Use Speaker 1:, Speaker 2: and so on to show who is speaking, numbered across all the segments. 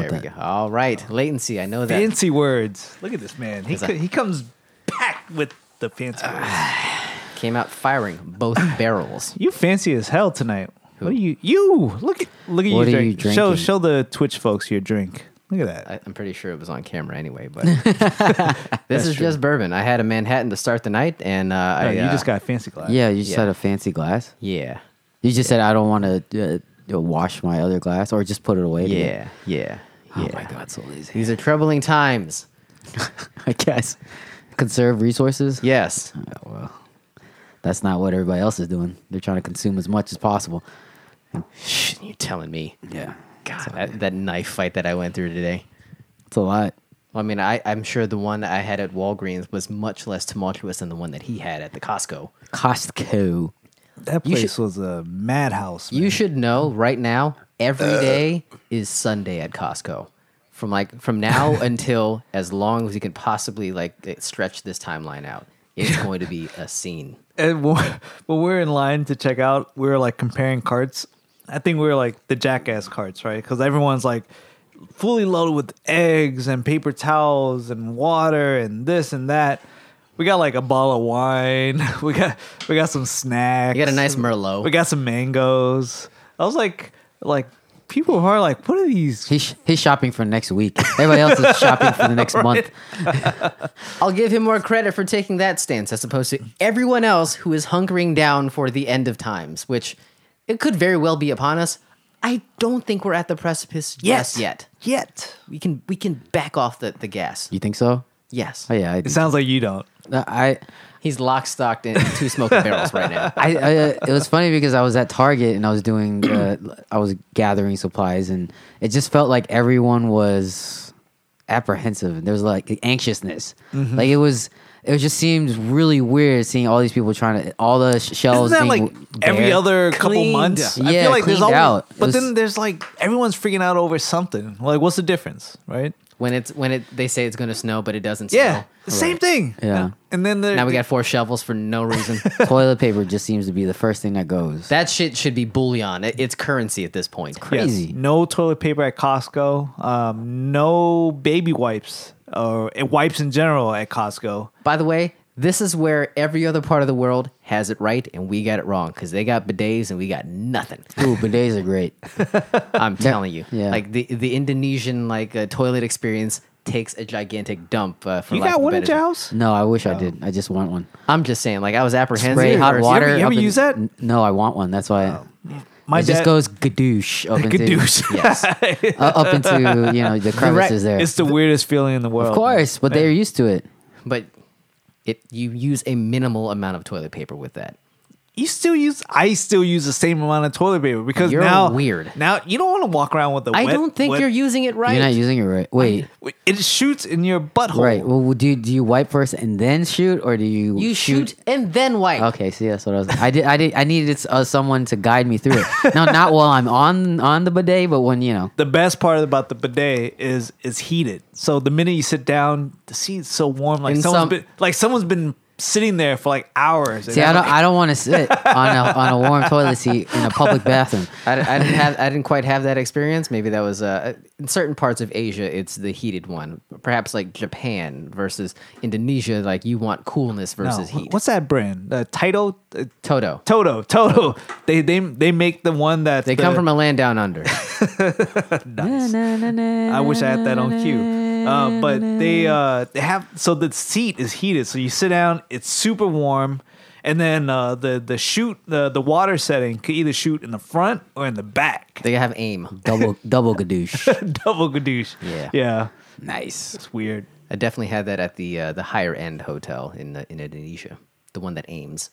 Speaker 1: with
Speaker 2: we
Speaker 1: that.
Speaker 2: go. All right, latency. I know that.
Speaker 3: Fancy words. Look at this man.
Speaker 2: Is that-
Speaker 3: He comes packed with the fancy words.
Speaker 2: Came out firing both barrels.
Speaker 3: You fancy as hell tonight.
Speaker 2: Who?
Speaker 3: What are you? You look at
Speaker 1: What
Speaker 3: you
Speaker 1: are
Speaker 3: drink.
Speaker 1: you drinking?
Speaker 3: Show the Twitch folks your drink. Look at that.
Speaker 2: I'm pretty sure it was on camera anyway, but this is just bourbon. I had a Manhattan to start the night, and
Speaker 3: You just got a fancy glass.
Speaker 1: Yeah, you just
Speaker 2: Yeah.
Speaker 1: had a fancy glass.
Speaker 2: yeah,
Speaker 1: You just said I don't want to wash my other glass or just put it away.
Speaker 2: yeah, yeah.
Speaker 1: Oh my god, so lazy.
Speaker 2: These are troubling times.
Speaker 1: I guess conserve resources.
Speaker 2: Yes.
Speaker 1: Oh, well, that's not what everybody else is doing. They're trying to consume as much as possible.
Speaker 2: Shh, you telling me?
Speaker 1: Yeah,
Speaker 2: God, that knife fight that I went through today.
Speaker 1: it's a lot.
Speaker 2: Well, I mean, I'm sure the one I had at Walgreens was much less tumultuous than the one that he had at the Costco.
Speaker 1: Costco.
Speaker 3: That
Speaker 2: You
Speaker 3: place was a madhouse. Man.
Speaker 2: You should know right now, every day is Sunday at Costco. From now until as long as you can possibly stretch this timeline out. It's going to be a scene.
Speaker 3: And when we're in line to check out, we were like comparing carts. I think we were like the jackass carts, right? Because everyone's like fully loaded with eggs and paper towels and water and this and that. We got like a bottle of wine. We got some snacks.
Speaker 2: You got a nice Merlot.
Speaker 3: We got some mangoes. I was like people are like, what are these?
Speaker 1: He's shopping for next week. Everybody else is shopping for the next month.
Speaker 2: I'll give him more credit for taking that stance as opposed to everyone else who is hunkering down for the end of times, which it could very well be upon us. I don't think we're at the precipice just yet.
Speaker 3: Yet.
Speaker 2: We can back off the gas.
Speaker 1: You think so?
Speaker 2: Yes.
Speaker 1: Oh yeah.
Speaker 3: It sounds like you don't.
Speaker 2: He's lock stocked in 2 smoking barrels right now.
Speaker 1: It was funny because I was at Target and I was doing, I was gathering supplies and it just felt like everyone was apprehensive. There was like anxiousness.
Speaker 3: Mm-hmm.
Speaker 1: Like it just seemed really weird seeing all these people trying to, all the shelves
Speaker 3: Isn't that
Speaker 1: being
Speaker 3: like every
Speaker 1: bare.
Speaker 3: other couple
Speaker 2: Cleaned.
Speaker 3: months? I
Speaker 1: Yeah,
Speaker 3: feel like there's
Speaker 1: cleaned
Speaker 3: always,
Speaker 1: out. It
Speaker 3: but
Speaker 1: was-
Speaker 3: then there's like everyone's freaking out over something. Like, what's the difference, right?
Speaker 2: When they say it's going to snow, but it doesn't snow.
Speaker 3: Yeah, the same thing.
Speaker 1: Yeah.
Speaker 3: and then
Speaker 2: Now we got 4 shovels for no reason.
Speaker 1: Toilet paper just seems to be the first thing that goes.
Speaker 2: That shit should be bullion. It's currency at this point.
Speaker 1: crazy.
Speaker 3: No toilet paper at Costco. No baby wipes or wipes in general at Costco.
Speaker 2: By the way, this is where every other part of the world has it right and we got it wrong because they got bidets and we got nothing.
Speaker 1: Ooh, bidets are great.
Speaker 2: I'm telling you.
Speaker 1: Yeah.
Speaker 2: Like the Indonesian toilet experience takes a gigantic dump. For
Speaker 3: You
Speaker 2: lack
Speaker 3: got
Speaker 2: of a
Speaker 3: one at
Speaker 2: better
Speaker 3: your
Speaker 2: term.
Speaker 3: house?
Speaker 1: No, I wish I did. I just want one.
Speaker 2: I'm just saying, I was apprehensive.
Speaker 1: Spray hot
Speaker 2: first.
Speaker 1: water.
Speaker 3: You ever
Speaker 1: up in-
Speaker 3: use that?
Speaker 1: No, I want one. That's why
Speaker 3: My
Speaker 1: it just
Speaker 3: dad-
Speaker 1: goes gadoosh up into
Speaker 3: Gadoosh.
Speaker 2: Yes.
Speaker 1: up into the crevices there.
Speaker 3: It's the weirdest feeling in the world.
Speaker 1: Of course, but they're used to it.
Speaker 2: But you use a minimal amount of toilet paper with that.
Speaker 3: I still use the same amount of toilet paper because
Speaker 2: You're
Speaker 3: now
Speaker 2: weird.
Speaker 3: Now you don't want to walk around with the
Speaker 2: I
Speaker 3: wet,
Speaker 2: don't think
Speaker 3: wet-
Speaker 2: you're using it right.
Speaker 1: You're not using it right. Wait,
Speaker 3: it shoots in your butthole.
Speaker 1: right. Well, do you wipe first and then shoot, or do you
Speaker 2: You shoot and then wipe.
Speaker 1: Okay, see, that's what I was. I needed someone to guide me through it. No, not while I'm on the bidet, but when
Speaker 3: The best part about the bidet is it's heated. So the minute you sit down, the seat's so warm, like
Speaker 2: In
Speaker 3: someone's been sitting there for like hours.
Speaker 1: See, I don't want to sit on a warm toilet seat in a public bathroom.
Speaker 2: I didn't quite have that experience. Maybe that was in certain parts of Asia. It's the heated one. Perhaps like Japan versus Indonesia. Like you want coolness versus heat.
Speaker 3: What's that brand?
Speaker 2: Toto?
Speaker 3: Toto. They make the one that
Speaker 2: They come from a land down under.
Speaker 3: Nice. I wish I had that on cue. But they have, so the seat is heated, so you sit down, it's super warm, and then the water setting could either shoot in the front or in the back.
Speaker 2: They have aim.
Speaker 1: Double gadoosh.
Speaker 3: Double gadoosh. Yeah.
Speaker 1: Nice.
Speaker 3: It's weird.
Speaker 2: I definitely had that at the higher end hotel in Indonesia. The one that aims.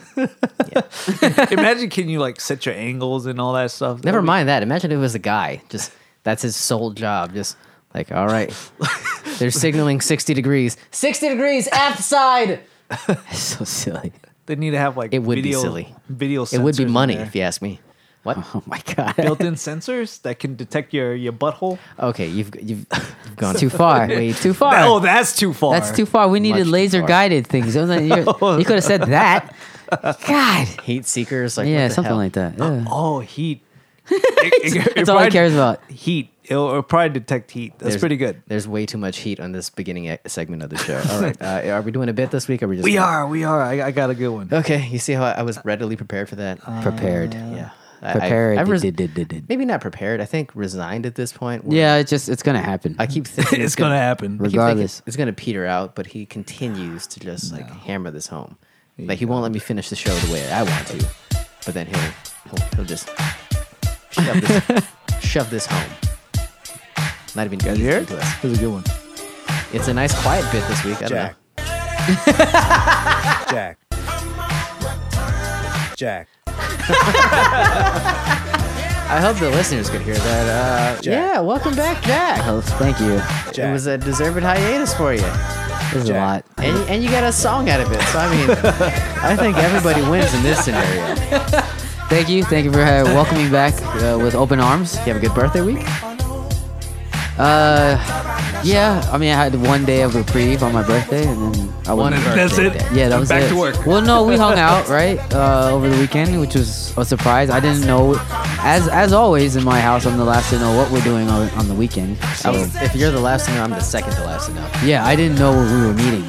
Speaker 3: Imagine, can you like set your angles and all that stuff?
Speaker 2: Never mind that. Imagine if it was a guy. Just that's his sole job. Just like, all right, they're signaling 60 degrees. 60 degrees aft side.
Speaker 1: So silly.
Speaker 3: They need to have like
Speaker 2: It would
Speaker 3: video,
Speaker 2: be silly.
Speaker 3: Video sensors
Speaker 2: It would be
Speaker 3: in
Speaker 2: money
Speaker 3: there.
Speaker 2: if you ask me. What?
Speaker 1: Oh my god.
Speaker 3: Built-in sensors that can detect your butthole.
Speaker 2: Okay, you've gone
Speaker 1: Too far. Wait, too far.
Speaker 3: Oh, that's too far.
Speaker 1: That's too far. We needed
Speaker 2: Much too
Speaker 1: laser
Speaker 2: far.
Speaker 1: guided things. You could have said that. God.
Speaker 2: Heat seekers. Like
Speaker 1: Yeah,
Speaker 2: what the
Speaker 1: something
Speaker 2: hell?
Speaker 1: like that. Yeah.
Speaker 3: Oh, heat.
Speaker 1: That's all he cares about.
Speaker 3: Heat. It'll probably detect heat. That's
Speaker 2: There's-
Speaker 3: pretty good.
Speaker 2: There's way too much heat on this beginning segment of the show. All right, are we doing a bit this week? Or are we just
Speaker 3: We are. I got a good one.
Speaker 2: Okay, you see how I was readily prepared for that?
Speaker 1: Prepared.
Speaker 2: Yeah,
Speaker 1: Prepared.
Speaker 2: I've
Speaker 1: Did.
Speaker 2: maybe not prepared. I think resigned at this point.
Speaker 1: Yeah, it's gonna happen.
Speaker 2: I keep thinking
Speaker 3: It's gonna happen.
Speaker 2: I keep thinking
Speaker 1: Regardless.
Speaker 2: it's gonna peter out, but he continues to just like hammer this home. Like he won't let me finish the show the way I want to, but then he'll just shove this home. Not even
Speaker 3: Guys, you hear it?
Speaker 2: to us.
Speaker 3: This is a good one.
Speaker 2: It's a nice quiet bit this week. I don't know.
Speaker 4: Jack. Jack.
Speaker 2: I hope the listeners could hear that.
Speaker 4: Jack.
Speaker 2: Yeah, welcome back, Jack.
Speaker 1: Oh, thank you.
Speaker 2: It was a deserved hiatus for you.
Speaker 1: This is a lot.
Speaker 2: And you got a song out of it. So, I mean, I think everybody wins in this scenario.
Speaker 1: Thank you for welcoming back with open arms.
Speaker 2: You have a good birthday week?
Speaker 1: Yeah. I mean, I had 1 day of reprieve on my birthday, and then I
Speaker 2: One
Speaker 1: wasn't.
Speaker 3: That's it.
Speaker 1: Yeah, that was
Speaker 3: Back
Speaker 1: it.
Speaker 3: to work.
Speaker 1: Well, no, we hung out right over the weekend, which was a surprise. I didn't know. As always in my house, I'm the last to know what we're doing on the weekend. So
Speaker 2: If you're the last to know, I'm the second to last to know.
Speaker 1: yeah, I didn't know we were meeting.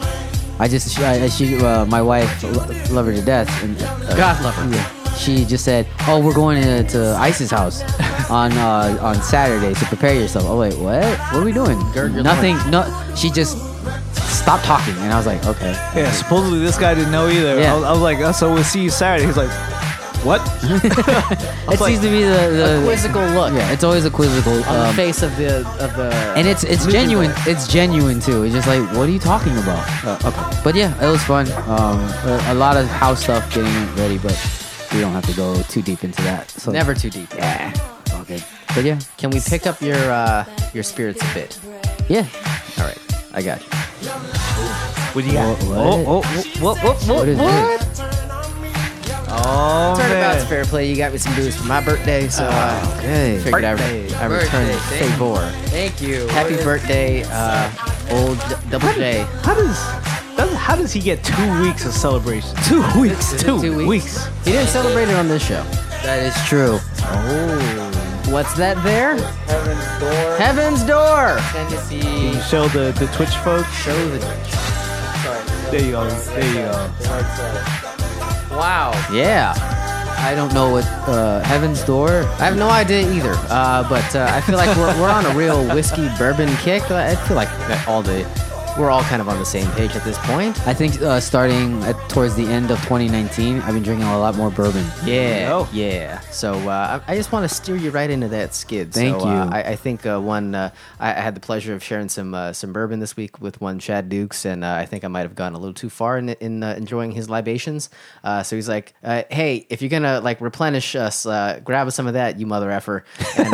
Speaker 1: My wife, love her to death, and
Speaker 2: God love her.
Speaker 1: yeah, she just said, "Oh, we're going to Ice's house on Saturday, so prepare yourself." Oh wait, what? What are we doing?
Speaker 2: Gird your
Speaker 1: Nothing. No, she just stopped talking, and I was like, "Okay."
Speaker 3: Yeah, supposedly this guy didn't know either.
Speaker 1: Yeah.
Speaker 3: I was like, oh, so we'll see you Saturday. He's like, what?
Speaker 1: It seems to be the
Speaker 2: Quizzical look
Speaker 1: Yeah, it's always a quizzical.
Speaker 2: on the face of the
Speaker 1: And it's genuine. It's genuine too. It's just like, what are you talking about? Okay, but yeah, it was fun. A lot of house stuff getting it ready, but we don't have to go too deep into that. So
Speaker 2: never too deep.
Speaker 1: Yeah, it's all good. But yeah,
Speaker 2: Can we pick up your spirits a bit?
Speaker 1: yeah.
Speaker 2: All right, I got you.
Speaker 3: What do you got?
Speaker 1: What? What is it?
Speaker 3: Oh,
Speaker 2: Turnabout's
Speaker 3: man.
Speaker 2: fair play. You got me some booze for my birthday, so
Speaker 1: Okay.
Speaker 2: figured I returned the
Speaker 1: Birthday,
Speaker 2: favor.
Speaker 1: Thank you.
Speaker 2: Happy birthday, old Double J.
Speaker 3: How does he get 2 weeks of celebration? 2 weeks.
Speaker 1: Is it
Speaker 3: 2
Speaker 1: 2
Speaker 3: weeks.
Speaker 2: He didn't celebrate it on this show.
Speaker 1: That is true.
Speaker 2: What's that there?
Speaker 1: Heaven's door.
Speaker 2: Heaven's Door.
Speaker 1: Tennessee.
Speaker 3: Can you show the Twitch folks?
Speaker 2: Show the Twitch.
Speaker 3: There you go. There you go.
Speaker 1: Wow.
Speaker 2: Yeah.
Speaker 1: I don't know what Heaven's Door.
Speaker 2: I have no idea either, but I feel like we're on a real whiskey bourbon kick. I feel like we're all kind of on the same page at this point.
Speaker 1: I think starting towards the end of 2019, I've been drinking a lot more bourbon.
Speaker 2: Yeah,
Speaker 3: Oh.
Speaker 2: yeah. So I just want to steer you right into that skid.
Speaker 1: Thank
Speaker 2: so,
Speaker 1: you.
Speaker 2: I think I had the pleasure of sharing some bourbon this week with one Chad Dukes, and I think I might have gone a little too far in enjoying his libations. So he's like, "Hey, if you're gonna like replenish us, grab us some of that, you mother effer."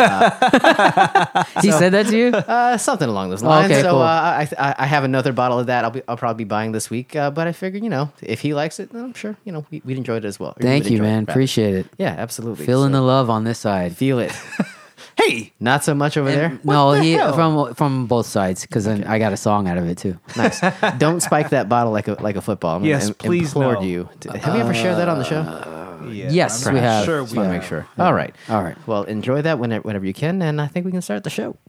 Speaker 2: And,
Speaker 1: He said that to you?
Speaker 2: something along those lines.
Speaker 1: Okay,
Speaker 2: so
Speaker 1: cool.
Speaker 2: I have another bottle of that. I'll probably be buying this week. But I figured, if he likes it, then I'm sure we'd enjoy it as well. Or
Speaker 1: Thank
Speaker 2: would
Speaker 1: you,
Speaker 2: enjoy it,
Speaker 1: man.
Speaker 2: rather.
Speaker 1: Appreciate it.
Speaker 2: Yeah, absolutely.
Speaker 1: Feeling
Speaker 2: So,
Speaker 1: the love on this side.
Speaker 2: feel it.
Speaker 3: Hey,
Speaker 2: Not so much over there.
Speaker 1: No,
Speaker 3: the
Speaker 1: he
Speaker 3: hell?
Speaker 1: from both sides because then I got a song out of it too.
Speaker 2: Nice. Don't spike that bottle like a football. I'm
Speaker 3: Yes, please
Speaker 2: implored
Speaker 3: no.
Speaker 2: you. Have you ever shared that on the show?
Speaker 3: yeah,
Speaker 1: Yes,
Speaker 3: I'm
Speaker 1: we have.
Speaker 3: Sure,
Speaker 2: Just
Speaker 3: we
Speaker 2: want to
Speaker 3: have.
Speaker 2: make sure. All right.
Speaker 1: All right.
Speaker 2: Well, enjoy that whenever you can, and I think we can start the show.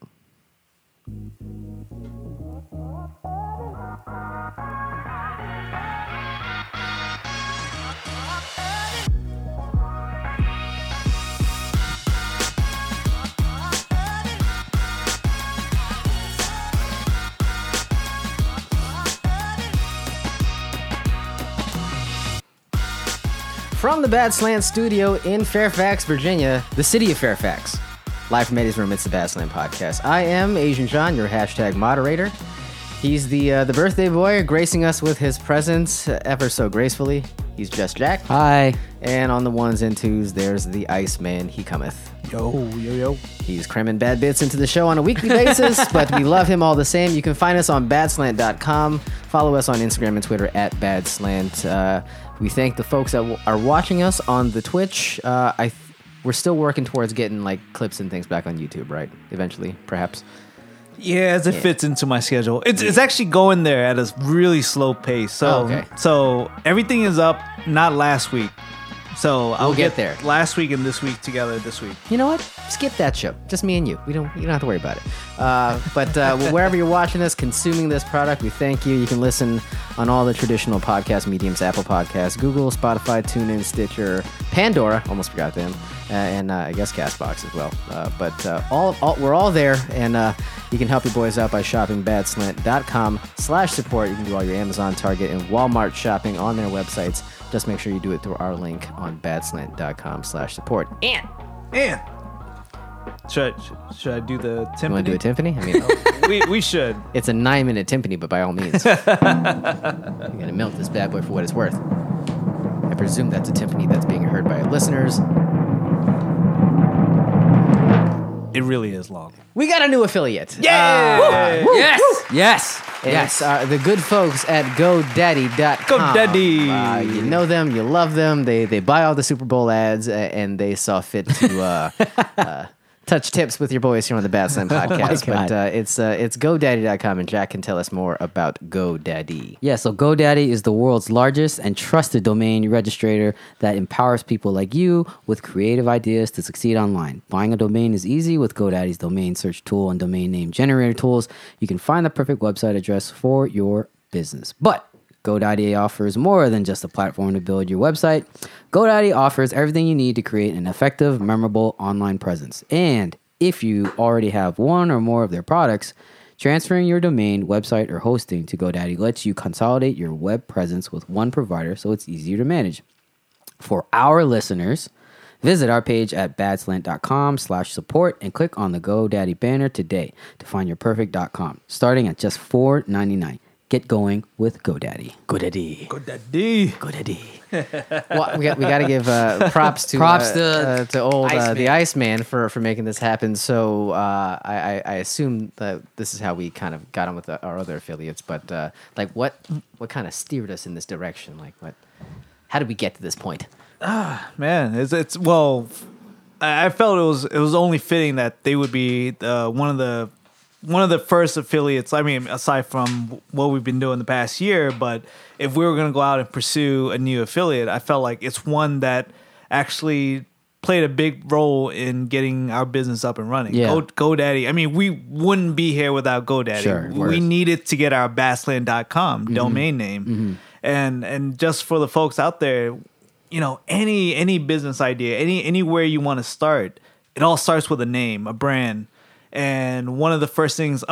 Speaker 2: From the Bad Slant Studio in Fairfax, Virginia, the city of Fairfax. Live from Eddie's Room, it's the Bad Slant Podcast. I am Asian John, your hashtag moderator. He's the birthday boy, gracing us with his presence ever so gracefully. He's Just Jack.
Speaker 1: Hi.
Speaker 2: And on the ones and twos, there's the Iceman, he cometh.
Speaker 3: Yo.
Speaker 2: He's cramming bad bits into the show on a weekly basis, but we love him all the same. You can find us on badslant.com. Follow us on Instagram and Twitter at badslant. We thank the folks that are watching us on the Twitch. We're still working towards getting like clips and things back on YouTube, right? Eventually, perhaps.
Speaker 3: Yeah, as it fits into my schedule. It's actually going there at a really slow pace. So
Speaker 2: Oh, okay.
Speaker 3: so everything is up. Not last week. So I'll
Speaker 2: We'll get there.
Speaker 3: last week and this week together this week.
Speaker 2: You know what? Skip that show. Just me and you. You don't have to worry about it. But wherever you're watching this, consuming this product, we thank you. You can listen on all the traditional podcast mediums: Apple Podcasts, Google, Spotify, TuneIn, Stitcher, Pandora. Almost forgot them, and I guess Castbox as well. But we're all there, and you can help your boys out by shopping badslant.com/support. You can do all your Amazon, Target, and Walmart shopping on their websites. Just make sure you do it through our link on badslant.com/support. And
Speaker 3: Should I do the timpani?
Speaker 2: you want to do a timpani? I mean,
Speaker 3: we should.
Speaker 2: it's a 9-minute timpani, but by all means, you gotta milk this bad boy for what it's worth. I presume that's a timpani that's being heard by our listeners.
Speaker 3: It really is long.
Speaker 2: We got a new affiliate.
Speaker 3: Yeah!
Speaker 1: Yes.
Speaker 2: And
Speaker 1: Yes.
Speaker 2: it's the good folks at GoDaddy.com.
Speaker 3: GoDaddy.
Speaker 2: You know them, you love them. They buy all the Super Bowl ads, and they saw fit to touch tips with your boys here on the Bad Slam podcast.
Speaker 1: God.
Speaker 2: But it's GoDaddy.com, and Jack can tell us more about GoDaddy.
Speaker 1: Yeah, so GoDaddy is the world's largest and trusted domain registrator that empowers people like you with creative ideas to succeed online. Buying a domain is easy with GoDaddy's domain search tool and domain name generator tools. You can find the perfect website address for your business. But GoDaddy offers more than just a platform to build your website. GoDaddy offers everything you need to create an effective, memorable online presence. And if you already have one or more of their products, transferring your domain, website, or hosting to GoDaddy lets you consolidate your web presence with one provider so it's easier to manage. For our listeners, visit our page at badslant.com/support and click on the GoDaddy banner today to find your perfect .com, starting at just $4.99. Get going with GoDaddy. GoDaddy.
Speaker 3: GoDaddy.
Speaker 1: GoDaddy.
Speaker 2: Well, we got to give props to old
Speaker 1: Iceman.
Speaker 2: the Iceman for making this happen. So I assume that this is how we kind of got on with our other affiliates. But like, what kind of steered us in this direction? Like, how did we get to this point?
Speaker 3: Man, it's well, I felt it was only fitting that they would be one of the first affiliates. I mean, aside from what we've been doing the past year, but if we were going to go out and pursue a new affiliate, I felt like it's one that actually played a big role in getting our business up and running.
Speaker 1: Yeah.
Speaker 3: GoDaddy. I mean, we wouldn't be here without GoDaddy.
Speaker 2: Sure, of
Speaker 3: we
Speaker 2: course.
Speaker 3: needed to get our badsland.com domain name. And just for the folks out there, you know, any business idea, anywhere you want to start, it all starts with a name, a brand. And one of the first things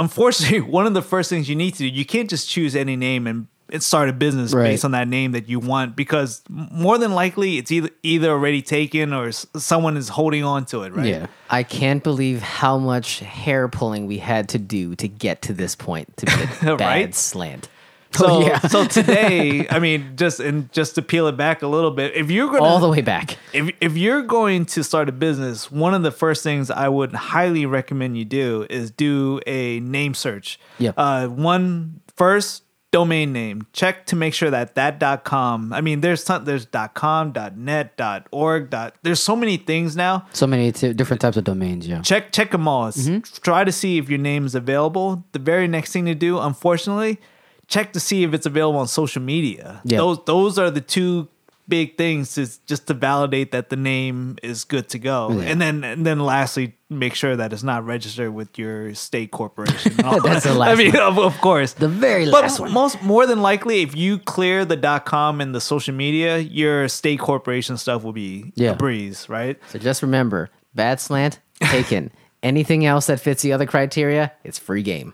Speaker 3: you need to do, you can't just choose any name and start a business
Speaker 1: Right.
Speaker 3: based on that name that you want, because more than likely it's either already taken or someone is holding on to it, right?
Speaker 1: Yeah.
Speaker 2: I can't believe how much hair pulling we had to do to get to this point to be a bad
Speaker 3: Right?
Speaker 2: slant.
Speaker 3: So,
Speaker 1: yeah.
Speaker 3: so today, I mean, just to peel it back a little bit, if you're gonna
Speaker 2: All the way back.
Speaker 3: if you're going to start a business, one of the first things I would highly recommend you do is do a name search.
Speaker 1: Yep.
Speaker 3: One first domain name. Check to make sure that .com. I mean, there's .com, .net, .org. There's so many things now.
Speaker 1: So many different types of domains, yeah.
Speaker 3: Check them all. Try to see if your name is available. The very next thing to do, unfortunately, check to see if it's available on social media.
Speaker 1: Yeah.
Speaker 3: Those are the two big things, is just to validate that the name is good to go.
Speaker 1: Yeah.
Speaker 3: And then lastly, make sure that it's not registered with your state corporation.
Speaker 1: That's the last
Speaker 3: I mean, of course.
Speaker 1: The very
Speaker 3: But
Speaker 1: last one.
Speaker 3: more than likely, if you clear the .com and the social media, your state corporation stuff will be
Speaker 1: Yeah.
Speaker 3: a breeze, right?
Speaker 2: So just remember, bad slant, taken. Anything else that fits the other criteria, it's free game.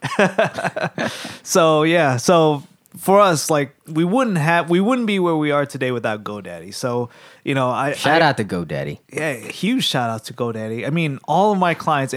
Speaker 3: So yeah, so for us, like we wouldn't be where we are today without GoDaddy. So
Speaker 2: Shout out to GoDaddy.
Speaker 3: Yeah, huge shout out to GoDaddy. I mean, all of my clients,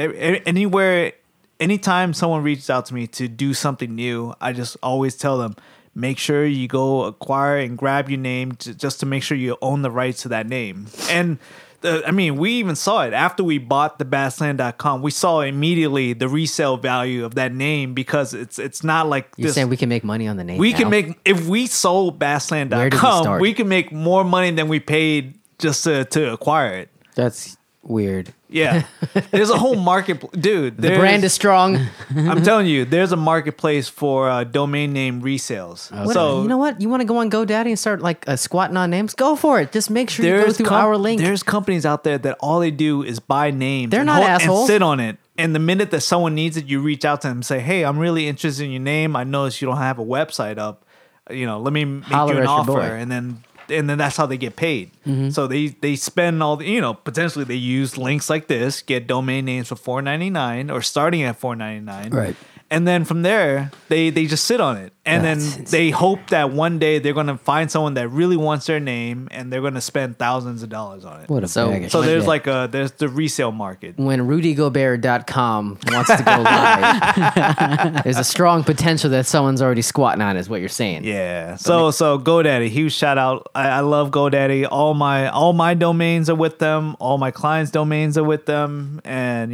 Speaker 3: anytime someone reaches out to me to do something new, I just always tell them, make sure you go acquire and grab your name just to make sure you own the rights to that name. And we even saw it after we bought the badsland.com. We saw immediately the resale value of that name, because it's not like
Speaker 2: You're saying we can make money on the name
Speaker 3: we
Speaker 2: now?
Speaker 3: can make, if we sold
Speaker 2: Where did we
Speaker 3: badsland.com,
Speaker 2: start?
Speaker 3: we can make more money than we paid just to acquire it.
Speaker 1: That's weird.
Speaker 3: Yeah, there's a whole market, dude.
Speaker 2: The brand is strong.
Speaker 3: I'm telling you, there's a marketplace for domain name resales.
Speaker 2: What-
Speaker 3: So
Speaker 2: you know what? You want to go on GoDaddy and start like squatting on names? Go for it. Just make sure you go through our link.
Speaker 3: There's companies out there that all they do is buy names.
Speaker 2: They're
Speaker 3: and
Speaker 2: not
Speaker 3: and
Speaker 2: assholes.
Speaker 3: sit on it. And the minute that someone needs it, you reach out to them and say, "Hey, I'm really interested in your name. I noticed you don't have a website up. Let me make
Speaker 2: Holler
Speaker 3: you an
Speaker 2: at your
Speaker 3: offer."
Speaker 2: boy.
Speaker 3: And then that's how they get paid. So they spend all the, potentially they use links like this, get domain names for $4.99 or starting at $4.99.
Speaker 1: Right.
Speaker 3: And then from there, they just sit on it. And
Speaker 1: That's
Speaker 3: then they hope that one day they're going to find someone that really wants their name and they're going to spend thousands of dollars on it.
Speaker 1: What a
Speaker 2: So-
Speaker 1: bag of
Speaker 3: So
Speaker 1: shit.
Speaker 3: there's the resale market.
Speaker 2: When RudyGobert.com wants to go live, there's a strong potential that someone's already squatting on, is what you're saying.
Speaker 3: Yeah. So GoDaddy, huge shout out. I love GoDaddy. All my domains are with them. All my clients' domains are with them. And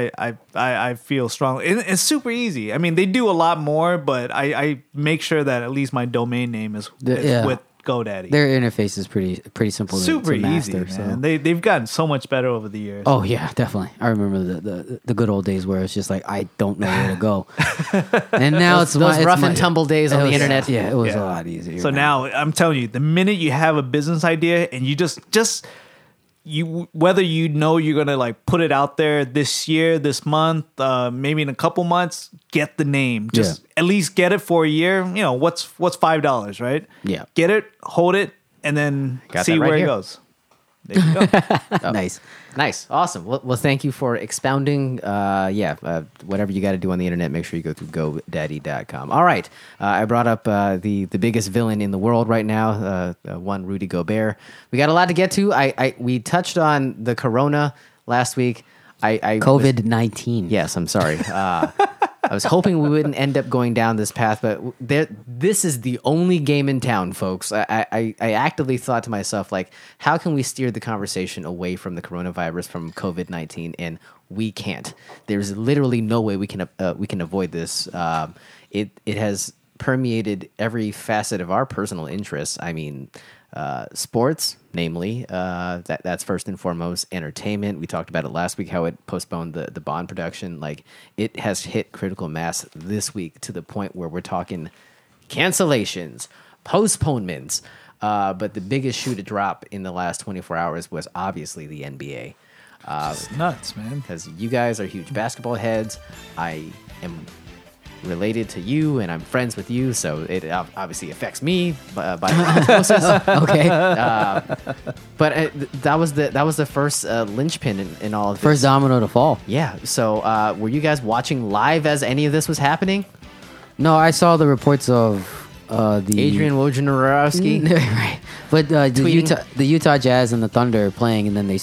Speaker 3: I feel strong. It's super easy. I mean, they do a lot more, but I make sure that at least my domain name is
Speaker 1: Yeah.
Speaker 3: with GoDaddy.
Speaker 1: Their interface is pretty simple.
Speaker 3: Super
Speaker 1: to master,
Speaker 3: easy,
Speaker 1: so.
Speaker 3: man. They've gotten so much better over the years.
Speaker 1: Oh yeah, definitely. I remember the good old days where it's just like I don't know where to go, and now it's
Speaker 2: Those
Speaker 1: my,
Speaker 2: rough
Speaker 1: it's
Speaker 2: and
Speaker 1: my-
Speaker 2: tumble days on
Speaker 1: it
Speaker 2: the
Speaker 1: was-
Speaker 2: internet.
Speaker 1: Yeah, it was
Speaker 3: Yeah.
Speaker 1: a lot easier.
Speaker 3: So now I'm telling you, the minute you have a business idea and you just whether you're gonna like put it out there this year, this month, maybe in a couple months, get the name. Just at least get it for a year. What's $5, right?
Speaker 1: Yeah.
Speaker 3: Get it, hold it, and then
Speaker 2: Got
Speaker 3: see
Speaker 2: that right
Speaker 3: where
Speaker 2: here.
Speaker 3: it goes. There you go.
Speaker 1: nice.
Speaker 2: Nice. Awesome. Well, thank you for expounding. Whatever you got to do on the internet, make sure you go through GoDaddy.com. All right. I brought up the biggest villain in the world right now, one Rudy Gobert. We got a lot to get to. We touched on the corona last week.
Speaker 1: COVID-19.
Speaker 2: Yes, I'm sorry. I was hoping we wouldn't end up going down this path, but this is the only game in town, folks. I actively thought to myself, like, how can we steer the conversation away from the coronavirus, from COVID-19? And we can't. There's literally no way we can avoid this. It has permeated every facet of our personal interests. I mean, sports, namely, that's first and foremost. Entertainment, we talked about it last week, how it postponed the Bond production. Like, it has hit critical mass this week to the point where we're talking cancellations, postponements. But the biggest shoe to drop in the last 24 hours was obviously the NBA.
Speaker 3: It's nuts, man.
Speaker 2: Because you guys are huge basketball heads. I am related to you, and I'm friends with you, so it obviously affects me by osmosis.
Speaker 1: Okay.
Speaker 2: But that was the first linchpin in all of this.
Speaker 1: First domino to fall.
Speaker 2: Yeah. So were you guys watching live as any of this was happening?
Speaker 1: No, I saw the reports of the
Speaker 2: Adrian Wojnarowski.
Speaker 1: right. But the
Speaker 2: Tweeting.
Speaker 1: Utah Jazz and the Thunder playing, and then they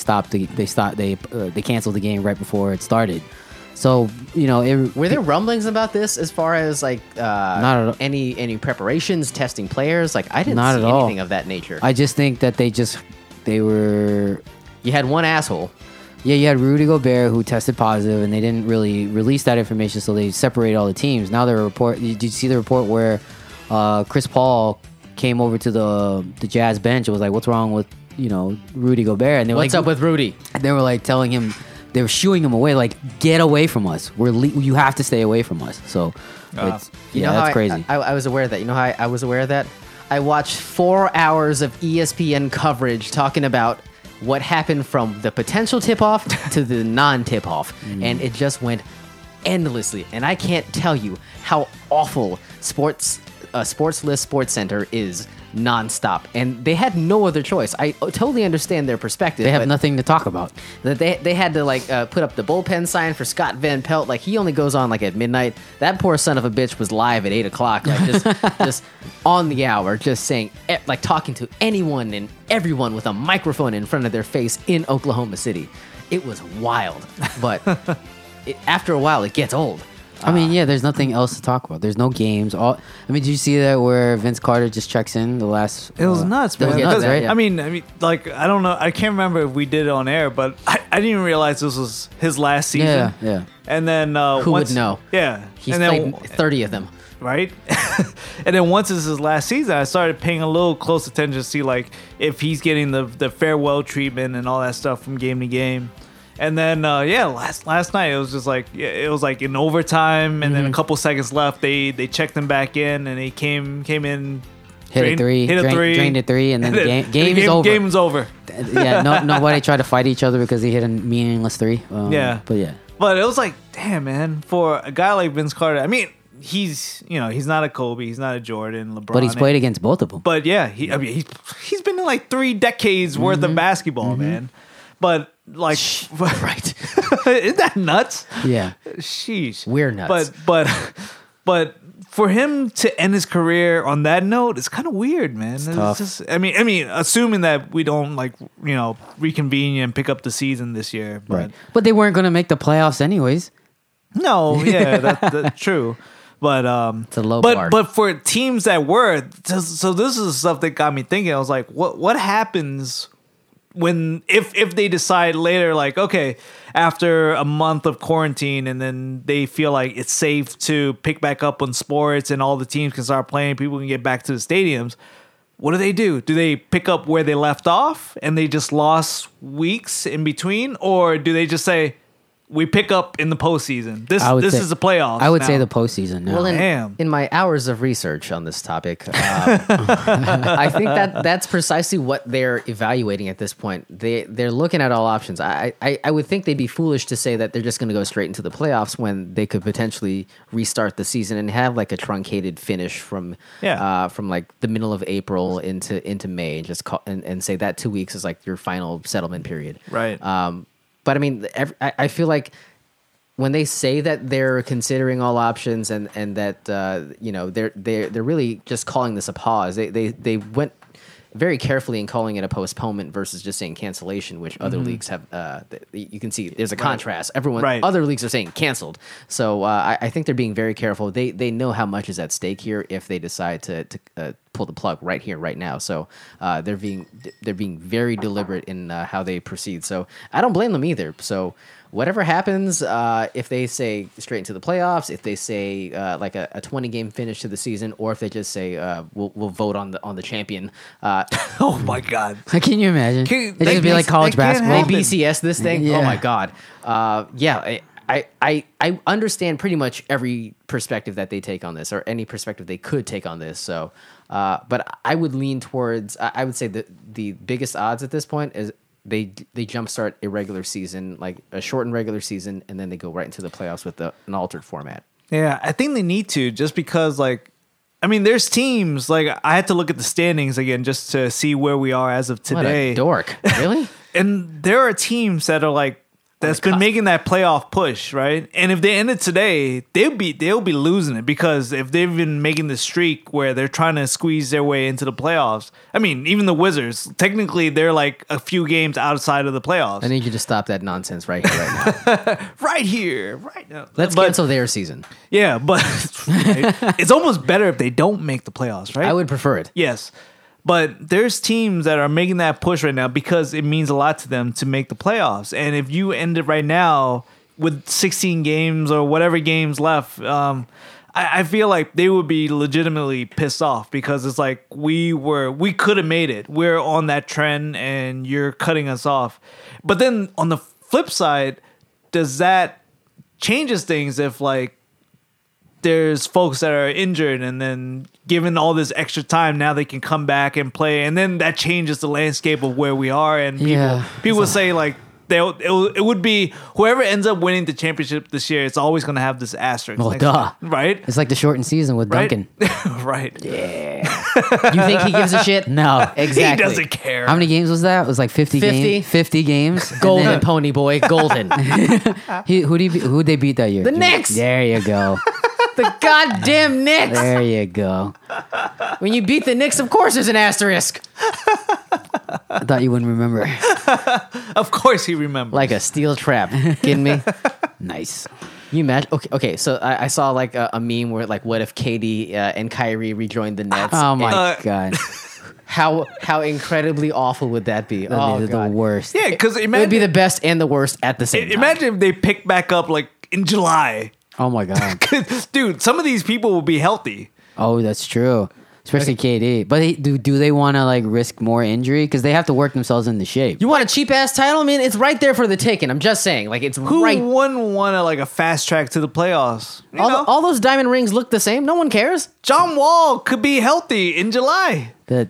Speaker 1: canceled the game right before it started. So
Speaker 2: Were there rumblings about this as far as like
Speaker 1: Not at all.
Speaker 2: any preparations, testing players? Like, I didn't
Speaker 1: Not
Speaker 2: see
Speaker 1: at all.
Speaker 2: anything of that nature.
Speaker 1: I just think that they were.
Speaker 2: You had one asshole.
Speaker 1: Yeah, you had Rudy Gobert who tested positive, and they didn't really release that information, so they separated all the teams. Now there report. Did you see the report where Chris Paul came over to the Jazz bench and was like, "What's wrong with Rudy Gobert?" And they were
Speaker 2: What's
Speaker 1: like,
Speaker 2: up with Rudy?
Speaker 1: They were like telling him, they were shooing him away, like, "Get away from us. You have to stay away from us." So, it's,
Speaker 2: You know
Speaker 1: that's
Speaker 2: how
Speaker 1: crazy.
Speaker 2: I was aware of that. You know how I was aware of that? I watched 4 hours of ESPN coverage talking about what happened from the potential tip-off to the non-tip-off. And it just went endlessly. And I can't tell you how awful Sports List Sports Center is nonstop. And they had no other choice. I totally understand their perspective.
Speaker 1: They have
Speaker 2: but
Speaker 1: nothing to talk about.
Speaker 2: that they had to put up the bullpen sign for Scott Van Pelt. Like, he only goes on like at midnight. That poor son of a bitch was live at 8 o'clock, like just on the hour, just saying, like, talking to anyone and everyone with a microphone in front of their face in Oklahoma City. It was wild, but after a while, it gets old.
Speaker 1: I mean, yeah, there's nothing else to talk about. There's no games. Did you see that where Vince Carter just checks in the last?
Speaker 3: It was nuts, man.
Speaker 1: That was
Speaker 3: Because,
Speaker 1: nuts, right?
Speaker 3: I mean, like, I don't know. I can't remember if we did it on air, but I didn't even realize this was his last season.
Speaker 1: Yeah, yeah.
Speaker 3: And then
Speaker 2: Who would know?
Speaker 3: Yeah,
Speaker 2: He's
Speaker 3: and then,
Speaker 2: played 30 of them.
Speaker 3: right? And then once this is his last season, I started paying a little close attention to see like if he's getting the farewell treatment and all that stuff from game to game. And then last night it was just like it was like in overtime, and then a couple seconds left. They checked him back in, and he came in.
Speaker 1: Hit a three, drained a three, and then the game is over.
Speaker 3: Game is over.
Speaker 1: Yeah, nobody tried to fight each other because he hit a meaningless three. But
Speaker 3: it was like, damn, man, for a guy like Vince Carter. I mean, he's not a Kobe, he's not a Jordan, LeBron,
Speaker 1: but he's played against both of them.
Speaker 3: But yeah, he's been in like 3 decades worth of basketball, man. But like,
Speaker 2: Right.
Speaker 3: isn't that nuts?
Speaker 1: Yeah,
Speaker 3: Sheesh,
Speaker 2: We're nuts.
Speaker 3: But for him to end his career on that note, it's kind of weird, man. It's
Speaker 1: tough.
Speaker 3: just, I mean, assuming that we don't reconvene and pick up the season this year, but
Speaker 1: right. But they weren't going to make the playoffs anyways.
Speaker 3: no, yeah, that's true. But
Speaker 2: It's a low bar.
Speaker 3: but for teams that were, so this is the stuff that got me thinking. I was like, what happens when if they decide later, like, okay, after a month of quarantine, and then they feel like it's safe to pick back up on sports and all the teams can start playing, people can get back to the stadiums. What do? Do they pick up where they left off and they just lost weeks in between, or do they just say, we pick up in the postseason? This is the playoffs.
Speaker 1: I would
Speaker 3: now.
Speaker 1: say the postseason. No.
Speaker 2: Well,
Speaker 3: Damn.
Speaker 2: in my hours of research on this topic, I think that's precisely what they're evaluating at this point. They're looking at all options. I would think they'd be foolish to say that they're just going to go straight into the playoffs when they could potentially restart the season and have like a truncated finish from like the middle of April into May, and say that 2 weeks is like your final settlement period.
Speaker 3: Right.
Speaker 2: But I mean, I feel like when they say that they're considering all options and that they're really just calling this a pause. They went very carefully in calling it a postponement versus just saying cancellation, which other leagues have. You can see there's a contrast. Other leagues are saying canceled. So I think they're being very careful. They know how much is at stake here if they decide to pull the plug right here, right now. So they're being very deliberate in how they proceed. So I don't blame them either. So whatever happens, if they say straight into the playoffs, if they say like a 20-game finish to the season, or if they just say we'll vote on the champion.
Speaker 3: Oh my God!
Speaker 1: Can you imagine? It'd just be like college
Speaker 3: that can't
Speaker 1: basketball.
Speaker 2: They BCS this thing.
Speaker 1: Yeah.
Speaker 2: Oh my God. I understand pretty much every perspective that they take on this, or any perspective they could take on this. So, but I would lean towards. I would say that the biggest odds at this point is they jumpstart a regular season, like a shortened regular season, and then they go right into the playoffs with an altered format.
Speaker 3: Yeah, I think they need to, just because, like, I mean, there's teams, like, I had to look at the standings again just to see where we are as of today.
Speaker 2: What a dork. Really?
Speaker 3: And there are teams that are like, that's been making that playoff push, right? And if they ended today, they'll be losing it, because if they've been making the streak where they're trying to squeeze their way into the playoffs. I mean, even the Wizards, technically they're like a few games outside of the playoffs.
Speaker 2: I need you to stop that nonsense right here, right now.
Speaker 3: right now.
Speaker 2: Let's cancel their season.
Speaker 3: Yeah, but it's almost better if they don't make the playoffs, right?
Speaker 2: I would prefer it.
Speaker 3: Yes. But there's teams that are making that push right now because it means a lot to them to make the playoffs. And if you end it right now with 16 games or whatever games left, I feel like they would be legitimately pissed off, because it's like we could have made it. We're on that trend and you're cutting us off. But then on the flip side, does that changes things if, like, there's folks that are injured, and then given all this extra time, now they can come back and play, and then that changes the landscape of where we are. And people say, like, it would be whoever ends up winning the championship this year. It's always going to have this asterisk.
Speaker 1: Well, duh.
Speaker 3: Right?
Speaker 1: It's like the shortened season with
Speaker 3: Right?
Speaker 1: Duncan.
Speaker 3: Right.
Speaker 2: Yeah. You think he gives a shit?
Speaker 1: No.
Speaker 2: Exactly.
Speaker 3: He doesn't care.
Speaker 1: How many games was that? It was like 50
Speaker 2: 50?
Speaker 1: games. 50 games.
Speaker 2: Golden
Speaker 1: And
Speaker 2: pony boy. Golden.
Speaker 1: who'd they beat that year?
Speaker 2: The Knicks!
Speaker 1: There you go.
Speaker 2: The goddamn Knicks.
Speaker 1: There you go.
Speaker 2: When you beat the Knicks, of course there's an asterisk.
Speaker 1: I thought you wouldn't remember.
Speaker 3: Of course he remembers.
Speaker 2: Like a steel trap. Kidding me?
Speaker 1: Nice.
Speaker 2: You imagine? Okay. So I saw like a meme where, like, what if KD and Kyrie rejoined the Nets?
Speaker 1: Oh my
Speaker 3: Uh,
Speaker 1: god.
Speaker 2: How incredibly awful would that be?
Speaker 1: That'd be the worst.
Speaker 3: yeah, because
Speaker 2: It would be the best and the worst at the same time.
Speaker 3: imagine if they pick back up, like, in July.
Speaker 1: Oh my god.
Speaker 3: Dude, some of these people will be healthy.
Speaker 1: Oh, that's true. especially KD. But do they want to like risk more injury because they have to work themselves into shape?
Speaker 2: You want a cheap ass title? I mean, it's right there for the taking. I'm just saying, like it's
Speaker 3: Who
Speaker 2: right.
Speaker 3: wouldn't want like a fast track to the playoffs? You know?
Speaker 2: All those diamond rings look the same. No one cares.
Speaker 3: John Wall could be healthy in July.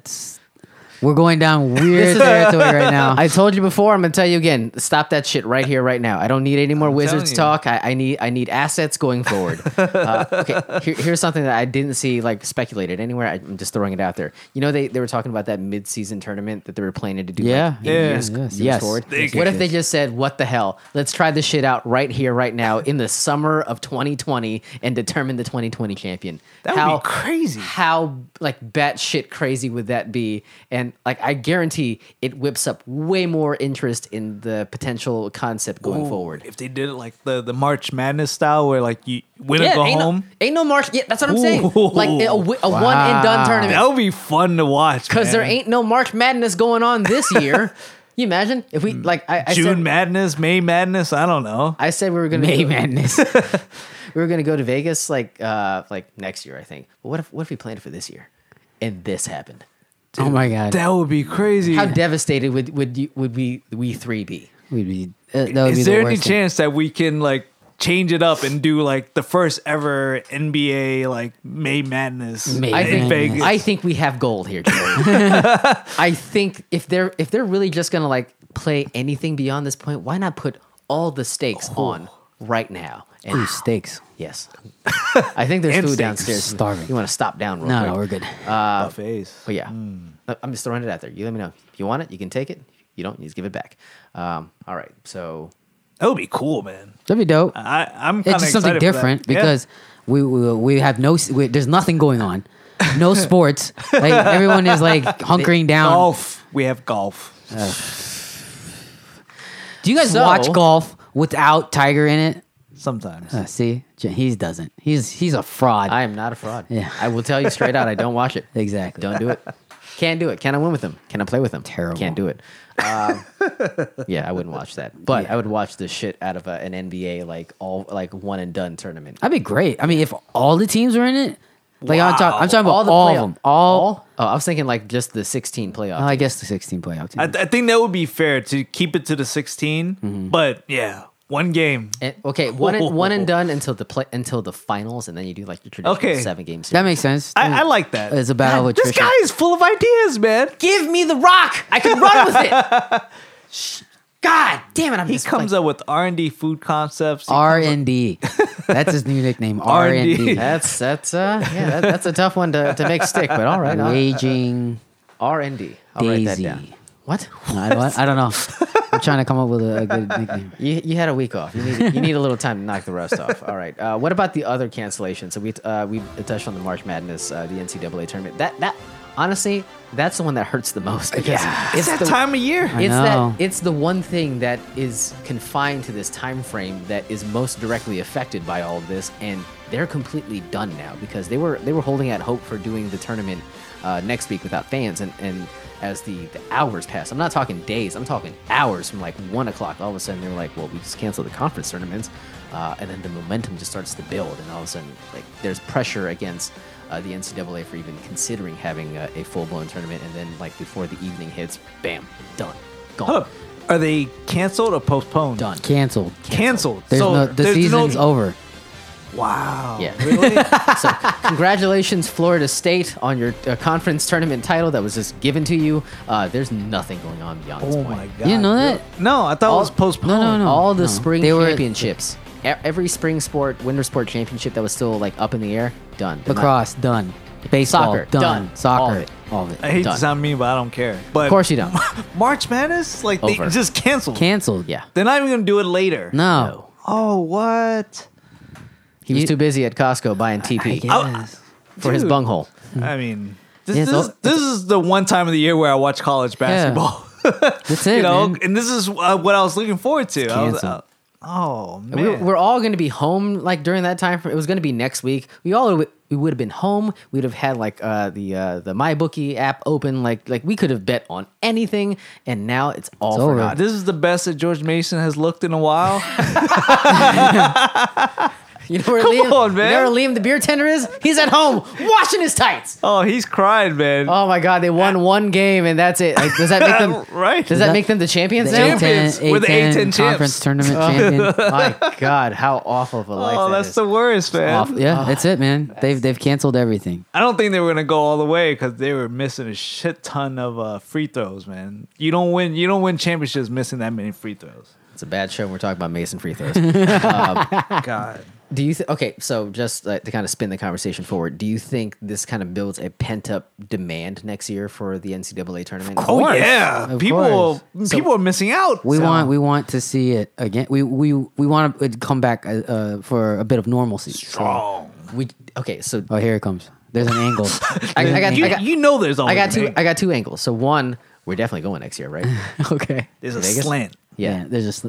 Speaker 1: We're going down weird territory right now.
Speaker 2: I told you before. I'm gonna tell you again. Stop that shit right here, right now. I don't need any more Wizards
Speaker 3: you.
Speaker 2: talk. I need assets going forward. Okay, here's something that I didn't see like speculated anywhere. I'm just throwing it out there. You know, they were talking about that mid-season tournament that they were planning to do.
Speaker 1: Yeah.
Speaker 2: like, 8 years
Speaker 1: Yes.
Speaker 2: forward.
Speaker 3: They
Speaker 2: What if
Speaker 3: could.
Speaker 2: they just said, "What the hell? Let's try this shit out right here, right now, in the summer of 2020, and determine the 2020 champion."
Speaker 3: That would be crazy.
Speaker 2: How like batshit crazy would that be? And like I guarantee it whips up way more interest in the potential concept going forward.
Speaker 3: If they did it like the March Madness style, where like you win or go
Speaker 2: ain't
Speaker 3: home,
Speaker 2: ain't no March. Yeah, that's what I'm saying.
Speaker 3: Ooh.
Speaker 2: Like a one and done tournament
Speaker 3: that would be fun to watch.
Speaker 2: because there
Speaker 3: man.
Speaker 2: ain't no March Madness going on this year. You imagine if we like I
Speaker 3: June
Speaker 2: said,
Speaker 3: Madness, May Madness. I don't know.
Speaker 2: I said we were gonna
Speaker 1: May Madness.
Speaker 2: we were gonna go to Vegas like next year I think. But what if we planned it for this year and this happened?
Speaker 1: Oh my god.
Speaker 3: That would be crazy.
Speaker 2: How devastated would we three be?
Speaker 1: We'd be, that would be
Speaker 3: Is
Speaker 1: the
Speaker 3: there any
Speaker 1: worst thing.
Speaker 3: chance that we can like change it up and do like the first ever NBA like May Madness
Speaker 1: May
Speaker 2: I
Speaker 3: in
Speaker 2: think
Speaker 3: Vegas?
Speaker 2: I think we have gold here, Jerry. I think if they're really just gonna like play anything beyond this point, why not put all the stakes on right now? And
Speaker 1: Ooh, steaks.
Speaker 2: yes, I think there's
Speaker 3: And
Speaker 2: food
Speaker 3: steaks.
Speaker 2: downstairs.
Speaker 1: Starving.
Speaker 2: You want to stop down real
Speaker 1: No,
Speaker 2: quick?
Speaker 1: no, we're good.
Speaker 3: Buffets.
Speaker 2: But yeah, I'm just throwing it out there. You let me know if you want it. You can take it. If you don't, you just give it back. All right. So
Speaker 3: That would be cool, man.
Speaker 1: That'd be dope.
Speaker 3: I'm kind
Speaker 1: It's
Speaker 3: of
Speaker 1: just something different because we have there's nothing going on, no sports. Like everyone is like hunkering down.
Speaker 3: golf. We have golf.
Speaker 1: Do you guys
Speaker 2: So-
Speaker 1: watch golf without Tiger in it?
Speaker 3: Sometimes.
Speaker 1: See, he doesn't. He's a fraud.
Speaker 2: I am not a fraud.
Speaker 1: Yeah.
Speaker 2: I will tell you straight out. I don't watch it.
Speaker 1: Exactly.
Speaker 2: Don't do it. Can't do it. Can I win with him? Can I play with him?
Speaker 1: Terrible.
Speaker 2: Can't do it. Yeah, I wouldn't watch that. But I would watch the shit out of an NBA like all like one and done tournament.
Speaker 1: That'd be great. I mean, if all the teams were in it, like I'm talking about
Speaker 2: the
Speaker 1: all
Speaker 2: playoff-
Speaker 1: of them. All.
Speaker 2: Oh, I was thinking like just the 16 playoff.
Speaker 1: I guess the 16 playoff teams.
Speaker 3: I think that would be fair to keep it to the 16.
Speaker 1: Mm-hmm.
Speaker 3: But yeah, one game.
Speaker 2: Okay, one and done until the finals, and then you do like your traditional
Speaker 3: Okay.
Speaker 2: 7 game series.
Speaker 1: That makes sense.
Speaker 3: I like that.
Speaker 1: It's a battle of
Speaker 3: This
Speaker 1: attrition.
Speaker 3: guy is full of ideas, man.
Speaker 2: Give me the rock. I can run with it. God damn it! I'm
Speaker 3: He
Speaker 2: just
Speaker 3: comes
Speaker 2: like,
Speaker 3: up with R&D food concepts.
Speaker 1: R&D. That's his new nickname. R&D.
Speaker 2: That's a tough one to make stick, but all right.
Speaker 1: Raging
Speaker 2: R&D. I'll write that
Speaker 1: Daisy.
Speaker 2: down. What?
Speaker 1: I don't know. I'm trying to come up with a good nickname.
Speaker 2: You had a week off. You need a little time to knock the rust off. All right. What about the other cancellations? So we touched on the March Madness, the NCAA tournament. That honestly, that's the one that hurts the most because
Speaker 3: It's that time of year.
Speaker 1: I know.
Speaker 2: It's the one thing that is confined to this time frame that is most directly affected by all of this, and they're completely done now because they were holding out hope for doing the tournament next week without fans, and as the hours pass, I'm not talking days, I'm talking hours from like 1 o'clock. All of a sudden they were like, well, we just canceled the conference tournaments, and then the momentum just starts to build, and all of a sudden like there's pressure against the NCAA for even considering having a full-blown tournament, and then like before the evening hits, bam, done, gone.
Speaker 3: Huh. Are they canceled or postponed?
Speaker 2: Done.
Speaker 1: Canceled.
Speaker 3: Canceled.
Speaker 1: There's
Speaker 3: So
Speaker 1: the
Speaker 3: there's
Speaker 1: season's over.
Speaker 3: Wow.
Speaker 2: Yeah.
Speaker 3: Really?
Speaker 2: So, congratulations, Florida State, on your conference tournament title that was just given to you. There's nothing going on beyond this
Speaker 3: Oh
Speaker 2: point.
Speaker 3: my god.
Speaker 1: You didn't know that?
Speaker 3: No, I thought it was postponed.
Speaker 1: No.
Speaker 2: All the spring
Speaker 1: They were-
Speaker 2: championships, every spring sport, winter sport championship that was still like up in the air, done. They're not-
Speaker 1: Lacrosse, done. Baseball,
Speaker 2: Soccer,
Speaker 1: done.
Speaker 2: done.
Speaker 1: Soccer,
Speaker 2: All of it.
Speaker 1: all of it.
Speaker 3: I hate
Speaker 2: Done.
Speaker 3: to sound mean, but I don't care. But
Speaker 2: Of course you don't.
Speaker 3: March Madness, like they
Speaker 2: Over.
Speaker 3: just canceled.
Speaker 1: Canceled.
Speaker 2: Yeah.
Speaker 3: They're not even gonna do it later.
Speaker 1: No.
Speaker 3: Oh, what?
Speaker 2: He was
Speaker 1: You-
Speaker 2: too busy at Costco buying
Speaker 1: I
Speaker 2: TP
Speaker 1: guess.
Speaker 2: for his
Speaker 3: Dude.
Speaker 2: bunghole.
Speaker 3: I mean, this,
Speaker 1: Yeah,
Speaker 3: this,
Speaker 1: so-
Speaker 3: this is the one time of the year where I watch college basketball.
Speaker 1: That's it,
Speaker 3: You know,
Speaker 1: man.
Speaker 3: and this is what I was looking forward to. I was,
Speaker 1: canceled.
Speaker 3: oh man,
Speaker 2: We're all going to be home like during that time. It was going to be next week. We would have been home. We'd have had like the MyBookie app open. Like we could have bet on anything, and now it's all
Speaker 1: It's over.
Speaker 2: forgotten.
Speaker 3: this is the best that George Mason has looked in a while.
Speaker 2: You know where
Speaker 3: Come
Speaker 2: Liam?
Speaker 3: on, man.
Speaker 2: You know where Liam the beer tender is? He's at home washing his tights.
Speaker 3: Oh, he's crying, man.
Speaker 2: Oh my god, they won one game and that's it. Like, does that make them
Speaker 3: Right.
Speaker 2: Does that make them the champions
Speaker 1: The
Speaker 2: now?
Speaker 3: Champions. We're the A10 champs.
Speaker 1: conference tournament champion.
Speaker 2: My god, how awful of a life
Speaker 3: Oh,
Speaker 2: that
Speaker 3: that's
Speaker 2: is.
Speaker 3: the worst, man.
Speaker 1: Yeah, that's it, man. They've canceled everything.
Speaker 3: I don't think they were gonna go all the way because they were missing a shit ton of free throws, man. You don't win championships missing that many free throws.
Speaker 2: It's a bad show when we're talking about Mason free throws.
Speaker 3: God.
Speaker 2: Do you okay? So just to kind of spin the conversation forward, do you think this kind of builds a pent up demand next year for the NCAA tournament?
Speaker 3: Oh yeah,
Speaker 1: Of
Speaker 3: people
Speaker 1: course.
Speaker 3: are missing out.
Speaker 1: We
Speaker 3: So-
Speaker 1: want to see it again. We want it to come back for a bit of normalcy.
Speaker 3: strong.
Speaker 2: So
Speaker 1: Oh, here it comes. There's an angle.
Speaker 3: You know there's always
Speaker 2: I got two angles. So one, we're definitely going next year, right?
Speaker 1: Okay.
Speaker 3: there's a
Speaker 2: Vegas?
Speaker 3: slant.
Speaker 2: Yeah,
Speaker 1: There's just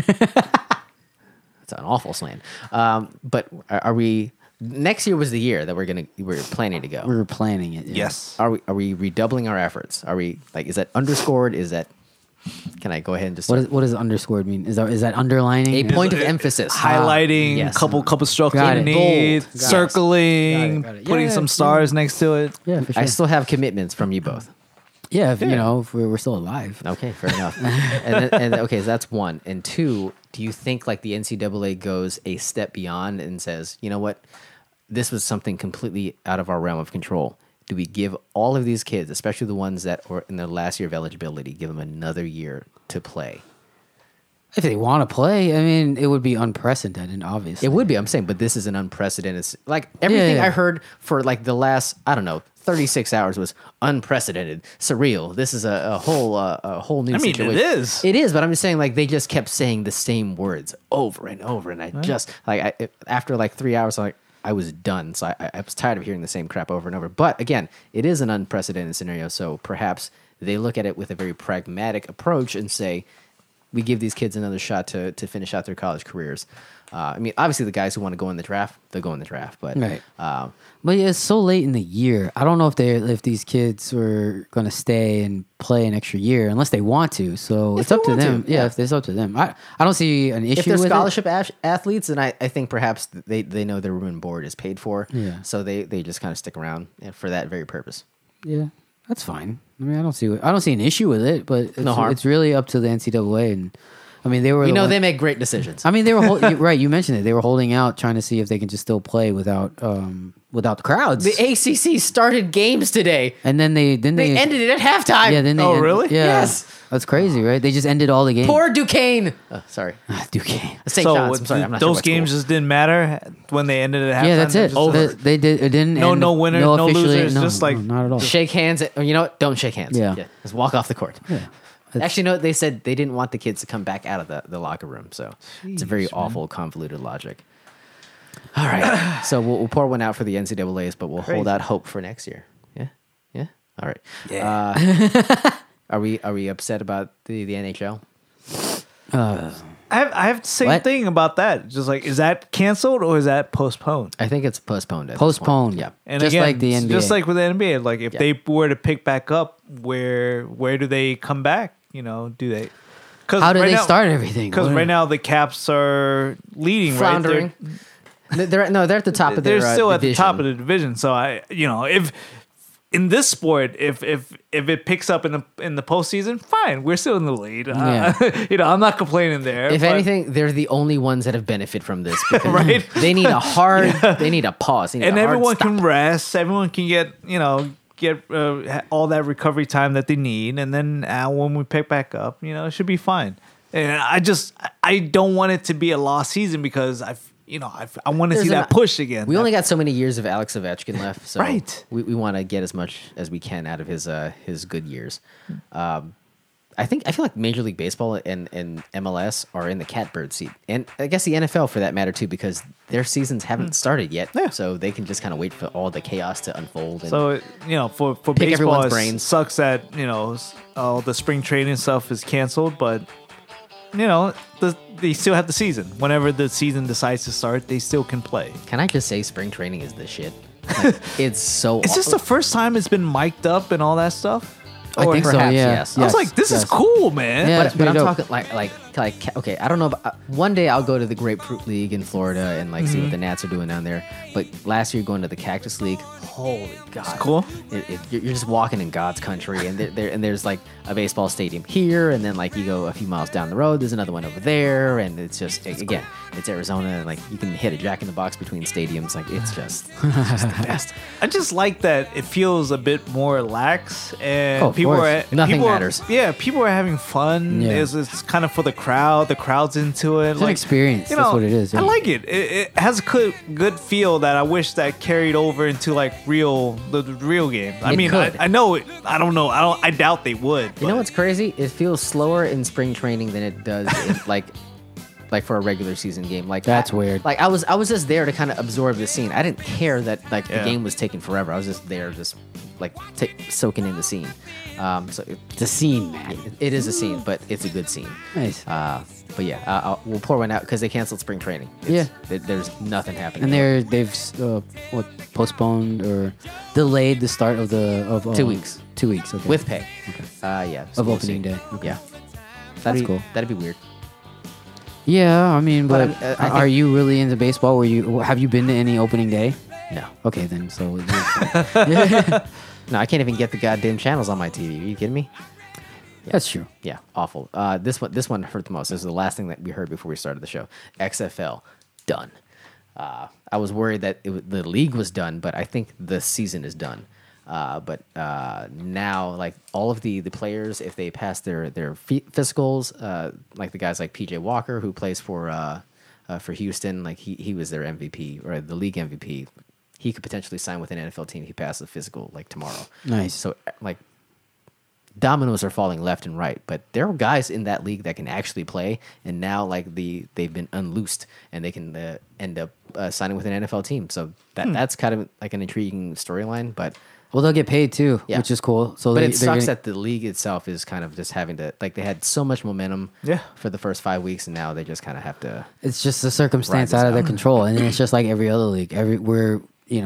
Speaker 2: it's an awful slant. But are we? Next year was the year that we're planning to go.
Speaker 1: we were planning it. Yeah.
Speaker 3: Yes.
Speaker 2: Are we redoubling our efforts? Are we like? Is that underscored? Is that? Can I go ahead and just
Speaker 1: What does underscored mean? Is that underlining?
Speaker 2: a point of emphasis?
Speaker 3: Highlighting,
Speaker 2: yes.
Speaker 3: couple strokes
Speaker 1: Got it.
Speaker 3: underneath,
Speaker 2: Bold.
Speaker 3: circling,
Speaker 1: Got it.
Speaker 3: putting
Speaker 1: Yeah,
Speaker 3: some
Speaker 1: yeah.
Speaker 3: stars next to it.
Speaker 1: Yeah, for sure.
Speaker 2: I still have commitments from you both.
Speaker 1: yeah, if, you know, if we're still alive.
Speaker 2: Okay, fair enough. and okay, so that's one. And two, do you think like the NCAA goes a step beyond and says, you know what, this was something completely out of our realm of control? Do we give all of these kids, especially the ones that are in their last year of eligibility, give them another year to play?
Speaker 1: If they want to play, I mean, it would be unprecedented, obviously.
Speaker 2: It would be, I'm saying, but this is an unprecedented. Like everything
Speaker 1: Yeah.
Speaker 2: I heard for like the last, I don't know, 36 hours was unprecedented, surreal. This is a whole new.
Speaker 3: I mean,
Speaker 2: situation.
Speaker 3: it is.
Speaker 2: It is, but I'm just saying, like they just kept saying the same words over and over, and I just like after like 3 hours, I was done. So I was tired of hearing the same crap over and over. But again, it is an unprecedented scenario, so perhaps they look at it with a very pragmatic approach and say, we give these kids another shot to finish out their college careers. I mean, obviously, the guys who want to go in the draft, they'll go in the draft. But
Speaker 1: Right. But yeah, it's so late in the year. I don't know if these kids were going to stay and play an extra year unless they want to. So it's
Speaker 2: they
Speaker 1: up to
Speaker 2: want to,
Speaker 1: them. Yeah, if it's up to them. I don't see an issue
Speaker 2: if they're
Speaker 1: with
Speaker 2: scholarship athletes, then I think perhaps they know their room and board is paid for.
Speaker 1: Yeah.
Speaker 2: So they just kind of stick around for that very purpose.
Speaker 1: it. Yeah, that's fine. I mean, I don't see an issue with it, but it's,
Speaker 2: No harm.
Speaker 1: it's really up to the NCAA. And I mean, they were.
Speaker 2: We
Speaker 1: the
Speaker 2: know
Speaker 1: one-
Speaker 2: they make great decisions.
Speaker 1: I mean, they were right. You mentioned it. They were holding out, trying to see if they can just still play without the crowds.
Speaker 2: The ACC started games today.
Speaker 1: And then they
Speaker 2: Ended it at halftime.
Speaker 1: Yeah, then they
Speaker 3: Oh, really?
Speaker 1: Yeah,
Speaker 2: Yes.
Speaker 1: that's crazy, right? They just ended all the games.
Speaker 2: Poor Duquesne. Sorry,
Speaker 1: Duquesne.
Speaker 2: St.
Speaker 3: So
Speaker 2: John's. I'm sorry, I'm not
Speaker 3: those
Speaker 2: sure what
Speaker 3: games
Speaker 2: school.
Speaker 3: just didn't matter when they ended at halftime.
Speaker 1: Yeah, that's it.
Speaker 3: Just over.
Speaker 1: They did. It didn't.
Speaker 3: No-
Speaker 1: end-
Speaker 3: no winners, no
Speaker 1: officially-
Speaker 3: losers, just like-
Speaker 1: not at all.
Speaker 2: Shake hands. You know what? Don't shake hands.
Speaker 1: Yeah.
Speaker 2: Just walk off the court.
Speaker 1: Yeah.
Speaker 2: Actually, no. They said they didn't want the kids to come back out of the locker room. So it's a very awful, convoluted logic. All right. So we'll pour one out for the NCAA's, but we'll hold out hope for next year. Yeah. Yeah. All right.
Speaker 3: Yeah.
Speaker 2: Are we upset about the NHL?
Speaker 3: I have the same
Speaker 1: What?
Speaker 3: thing about that. Just like, is that canceled or is that postponed?
Speaker 2: I think it's postponed. At this
Speaker 1: Postponed.
Speaker 2: point. Yeah.
Speaker 3: And
Speaker 1: Just
Speaker 3: again,
Speaker 1: like the NBA.
Speaker 3: just like with the NBA, like if
Speaker 2: Yeah.
Speaker 3: they were to pick back up, where do they come back? You know, do they? Cause
Speaker 1: How do
Speaker 3: right
Speaker 1: they
Speaker 3: now-
Speaker 1: start everything?
Speaker 3: Because
Speaker 1: What-
Speaker 3: right now the Caps are leading,
Speaker 2: Floundering.
Speaker 3: right?
Speaker 2: They're at the top of
Speaker 3: They're
Speaker 2: their
Speaker 3: still at the
Speaker 2: division.
Speaker 3: top of the division. So if in this sport, if it picks up in the postseason, fine, we're still in the lead.
Speaker 1: Yeah.
Speaker 3: I'm not complaining there.
Speaker 2: If
Speaker 3: but-
Speaker 2: anything, they're the only ones that have benefited from this. Because
Speaker 3: Right.
Speaker 2: They need they need a pause. They need
Speaker 3: and
Speaker 2: a hard
Speaker 3: everyone
Speaker 2: stop.
Speaker 3: can rest. Everyone can get all that recovery time that they need, and then when we pick back up, it should be fine. And I don't want it to be a lost season because I want to see that push again.
Speaker 2: We only got so many years of Alex Ovechkin left, so
Speaker 3: Right.
Speaker 2: we want to get as much as we can out of his good years. I feel like Major League Baseball and MLS are in the catbird seat, and I guess the NFL for that matter too, because their seasons haven't started yet,
Speaker 3: Yeah.
Speaker 2: so they can just kind of wait for all the chaos to unfold. And
Speaker 3: So for
Speaker 2: Pick
Speaker 3: baseball,
Speaker 2: everyone's
Speaker 3: it
Speaker 2: brains.
Speaker 3: sucks that all the spring training stuff is canceled, but they still have the season. Whenever the season decides to start, they still can play.
Speaker 2: can I just say, spring training is the shit. Like, it's so.
Speaker 3: Is this the first time it's been mic'd up and all that stuff?
Speaker 1: I think so.
Speaker 2: perhaps,
Speaker 1: Yeah.
Speaker 2: yes.
Speaker 3: I was like, this is
Speaker 1: yes.
Speaker 3: cool, man.
Speaker 1: Yeah.
Speaker 2: But,
Speaker 1: it's
Speaker 2: but I'm
Speaker 1: pretty dope.
Speaker 2: talking like okay, I don't know. About, one day I'll go to the Grapefruit League in Florida and like see what the Nats are doing down there. But last year going to the Cactus League, holy god,
Speaker 3: cool.
Speaker 2: You're just walking in God's country, and there's like a baseball stadium here, and then like you go a few miles down the road, there's another one over there, and it's just again, it's Arizona, and like you can hit a Jack in the Box between stadiums, like it's just the best.
Speaker 3: I just like that it feels a bit more lax, and
Speaker 2: Oh, of
Speaker 3: people
Speaker 2: course.
Speaker 3: are
Speaker 2: Nothing
Speaker 3: people are-
Speaker 2: matters.
Speaker 3: Yeah, people are having fun.
Speaker 1: Yeah.
Speaker 3: It's kind of for the crowd. The crowd's into it.
Speaker 1: It's an experience. That's what it is.
Speaker 3: I
Speaker 1: yeah.
Speaker 3: like it. It has a good feel that I wish that carried over into like the real game. I
Speaker 2: It
Speaker 3: mean,
Speaker 2: could.
Speaker 3: I know it. I don't know. I doubt they would.
Speaker 2: You know
Speaker 3: but-
Speaker 2: what's crazy? It feels slower in spring training than it does in, like for a regular season game. Like
Speaker 1: That's weird.
Speaker 2: Like I was just there to kind of absorb the scene. I didn't care that like
Speaker 3: Yeah.
Speaker 2: the game was taking forever. I was just there, just like soaking in the scene. So
Speaker 1: It's a scene, man.
Speaker 2: it is a scene, but it's a good scene.
Speaker 1: Nice.
Speaker 2: But yeah, we'll pour one out because they canceled spring training. There's nothing happening.
Speaker 1: And they've postponed or delayed the start of
Speaker 2: 2 weeks.
Speaker 1: 2 weeks. Okay.
Speaker 2: with pay. Yeah, so
Speaker 1: Of
Speaker 2: we'll
Speaker 1: opening
Speaker 2: see.
Speaker 1: day. Okay.
Speaker 2: Yeah,
Speaker 1: That's cool.
Speaker 2: That'd be weird.
Speaker 1: Yeah, I mean,
Speaker 2: But,
Speaker 1: but,
Speaker 2: I think-
Speaker 1: are you really into baseball? Have you been to any opening day?
Speaker 2: No,
Speaker 1: Okay, then so
Speaker 2: no, I can't even get the goddamn channels on my TV. Are you kidding me?
Speaker 1: that's true.
Speaker 2: Yeah, awful. This one hurt the most. This is the last thing that we heard before we started the show. XFL done. I was worried that the league was done, but I think the season is done. But now, like all of the players, if they pass their physicals, like the guys like PJ Walker who plays for Houston, like he was their MVP or the league MVP. He could potentially sign with an NFL team if he passes the physical like tomorrow.
Speaker 1: Nice.
Speaker 2: So like dominoes are falling left and right, but there are guys in that league that can actually play, and now like they've been unloosed and they can end up signing with an NFL team. So that's kind of like an intriguing storyline, but.
Speaker 1: Well, they'll get paid too,
Speaker 2: Yeah.
Speaker 1: which is cool. So
Speaker 2: But
Speaker 1: they,
Speaker 2: it
Speaker 1: they're
Speaker 2: sucks
Speaker 1: gonna-
Speaker 2: that the league itself is kind of just having to like they had so much momentum
Speaker 3: Yeah.
Speaker 2: for the first 5 weeks, and now they just kind of have to.
Speaker 1: it's just a circumstance
Speaker 2: Ride this
Speaker 1: out of their
Speaker 2: out.
Speaker 1: control, and it's just like every other league. Where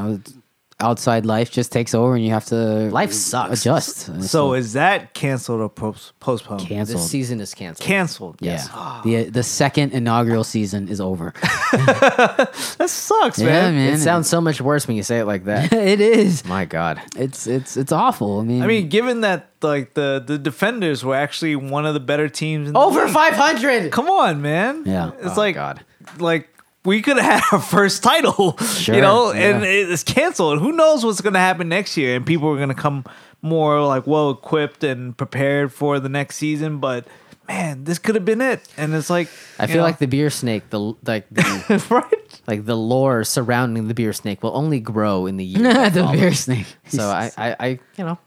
Speaker 1: outside life just takes over, and you have to
Speaker 2: Life sucks.
Speaker 1: adjust. And
Speaker 3: So is that canceled or postponed?
Speaker 1: canceled.
Speaker 2: This season is canceled.
Speaker 3: Canceled.
Speaker 2: Yes.
Speaker 1: Yeah, the second inaugural season is over.
Speaker 3: That sucks,
Speaker 1: Yeah,
Speaker 3: man.
Speaker 1: man.
Speaker 2: It sounds so much worse when you say it like that.
Speaker 1: It is.
Speaker 2: My God.
Speaker 1: It's awful.
Speaker 3: I mean, given that like the defenders were actually one of the better teams in the
Speaker 2: Over
Speaker 3: league.
Speaker 2: 500.
Speaker 3: Come on, man.
Speaker 1: Yeah.
Speaker 3: It's
Speaker 2: Oh,
Speaker 3: like
Speaker 2: God.
Speaker 3: like we could have had our first title,
Speaker 1: Sure,
Speaker 3: you know,
Speaker 1: yeah.
Speaker 3: and it's canceled. Who knows what's going to happen next year? And people are going to come more like well equipped and prepared for the next season. But man, this could have been it. And it's like
Speaker 2: I feel like the beer snake, the
Speaker 3: right.
Speaker 2: like the lore surrounding the beer snake will only grow in the year. that
Speaker 1: the
Speaker 2: follows.
Speaker 1: beer snake.
Speaker 2: So I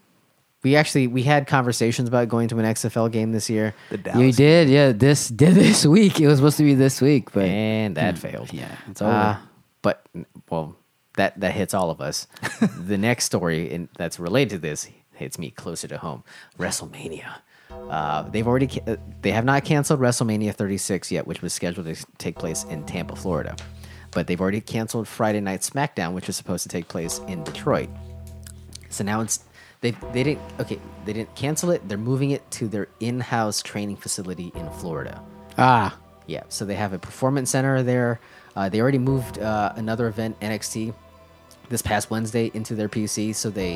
Speaker 2: we had conversations about going to an XFL game this year,
Speaker 3: The
Speaker 1: You
Speaker 3: Dallas.
Speaker 1: did, yeah. This week it was supposed to be this week, but
Speaker 2: and that failed.
Speaker 1: yeah, it's over.
Speaker 2: But well, that hits all of us. The next story that's related to this hits me closer to home. WrestleMania. They have not canceled WrestleMania 36 yet, which was scheduled to take place in Tampa, Florida. But they've already canceled Friday Night SmackDown, which was supposed to take place in Detroit. So now they didn't cancel it. They're moving it to their in-house training facility in Florida.
Speaker 1: Ah,
Speaker 2: Yeah, so they have a performance center there. They already moved another event, NXT, this past Wednesday into their PC. So they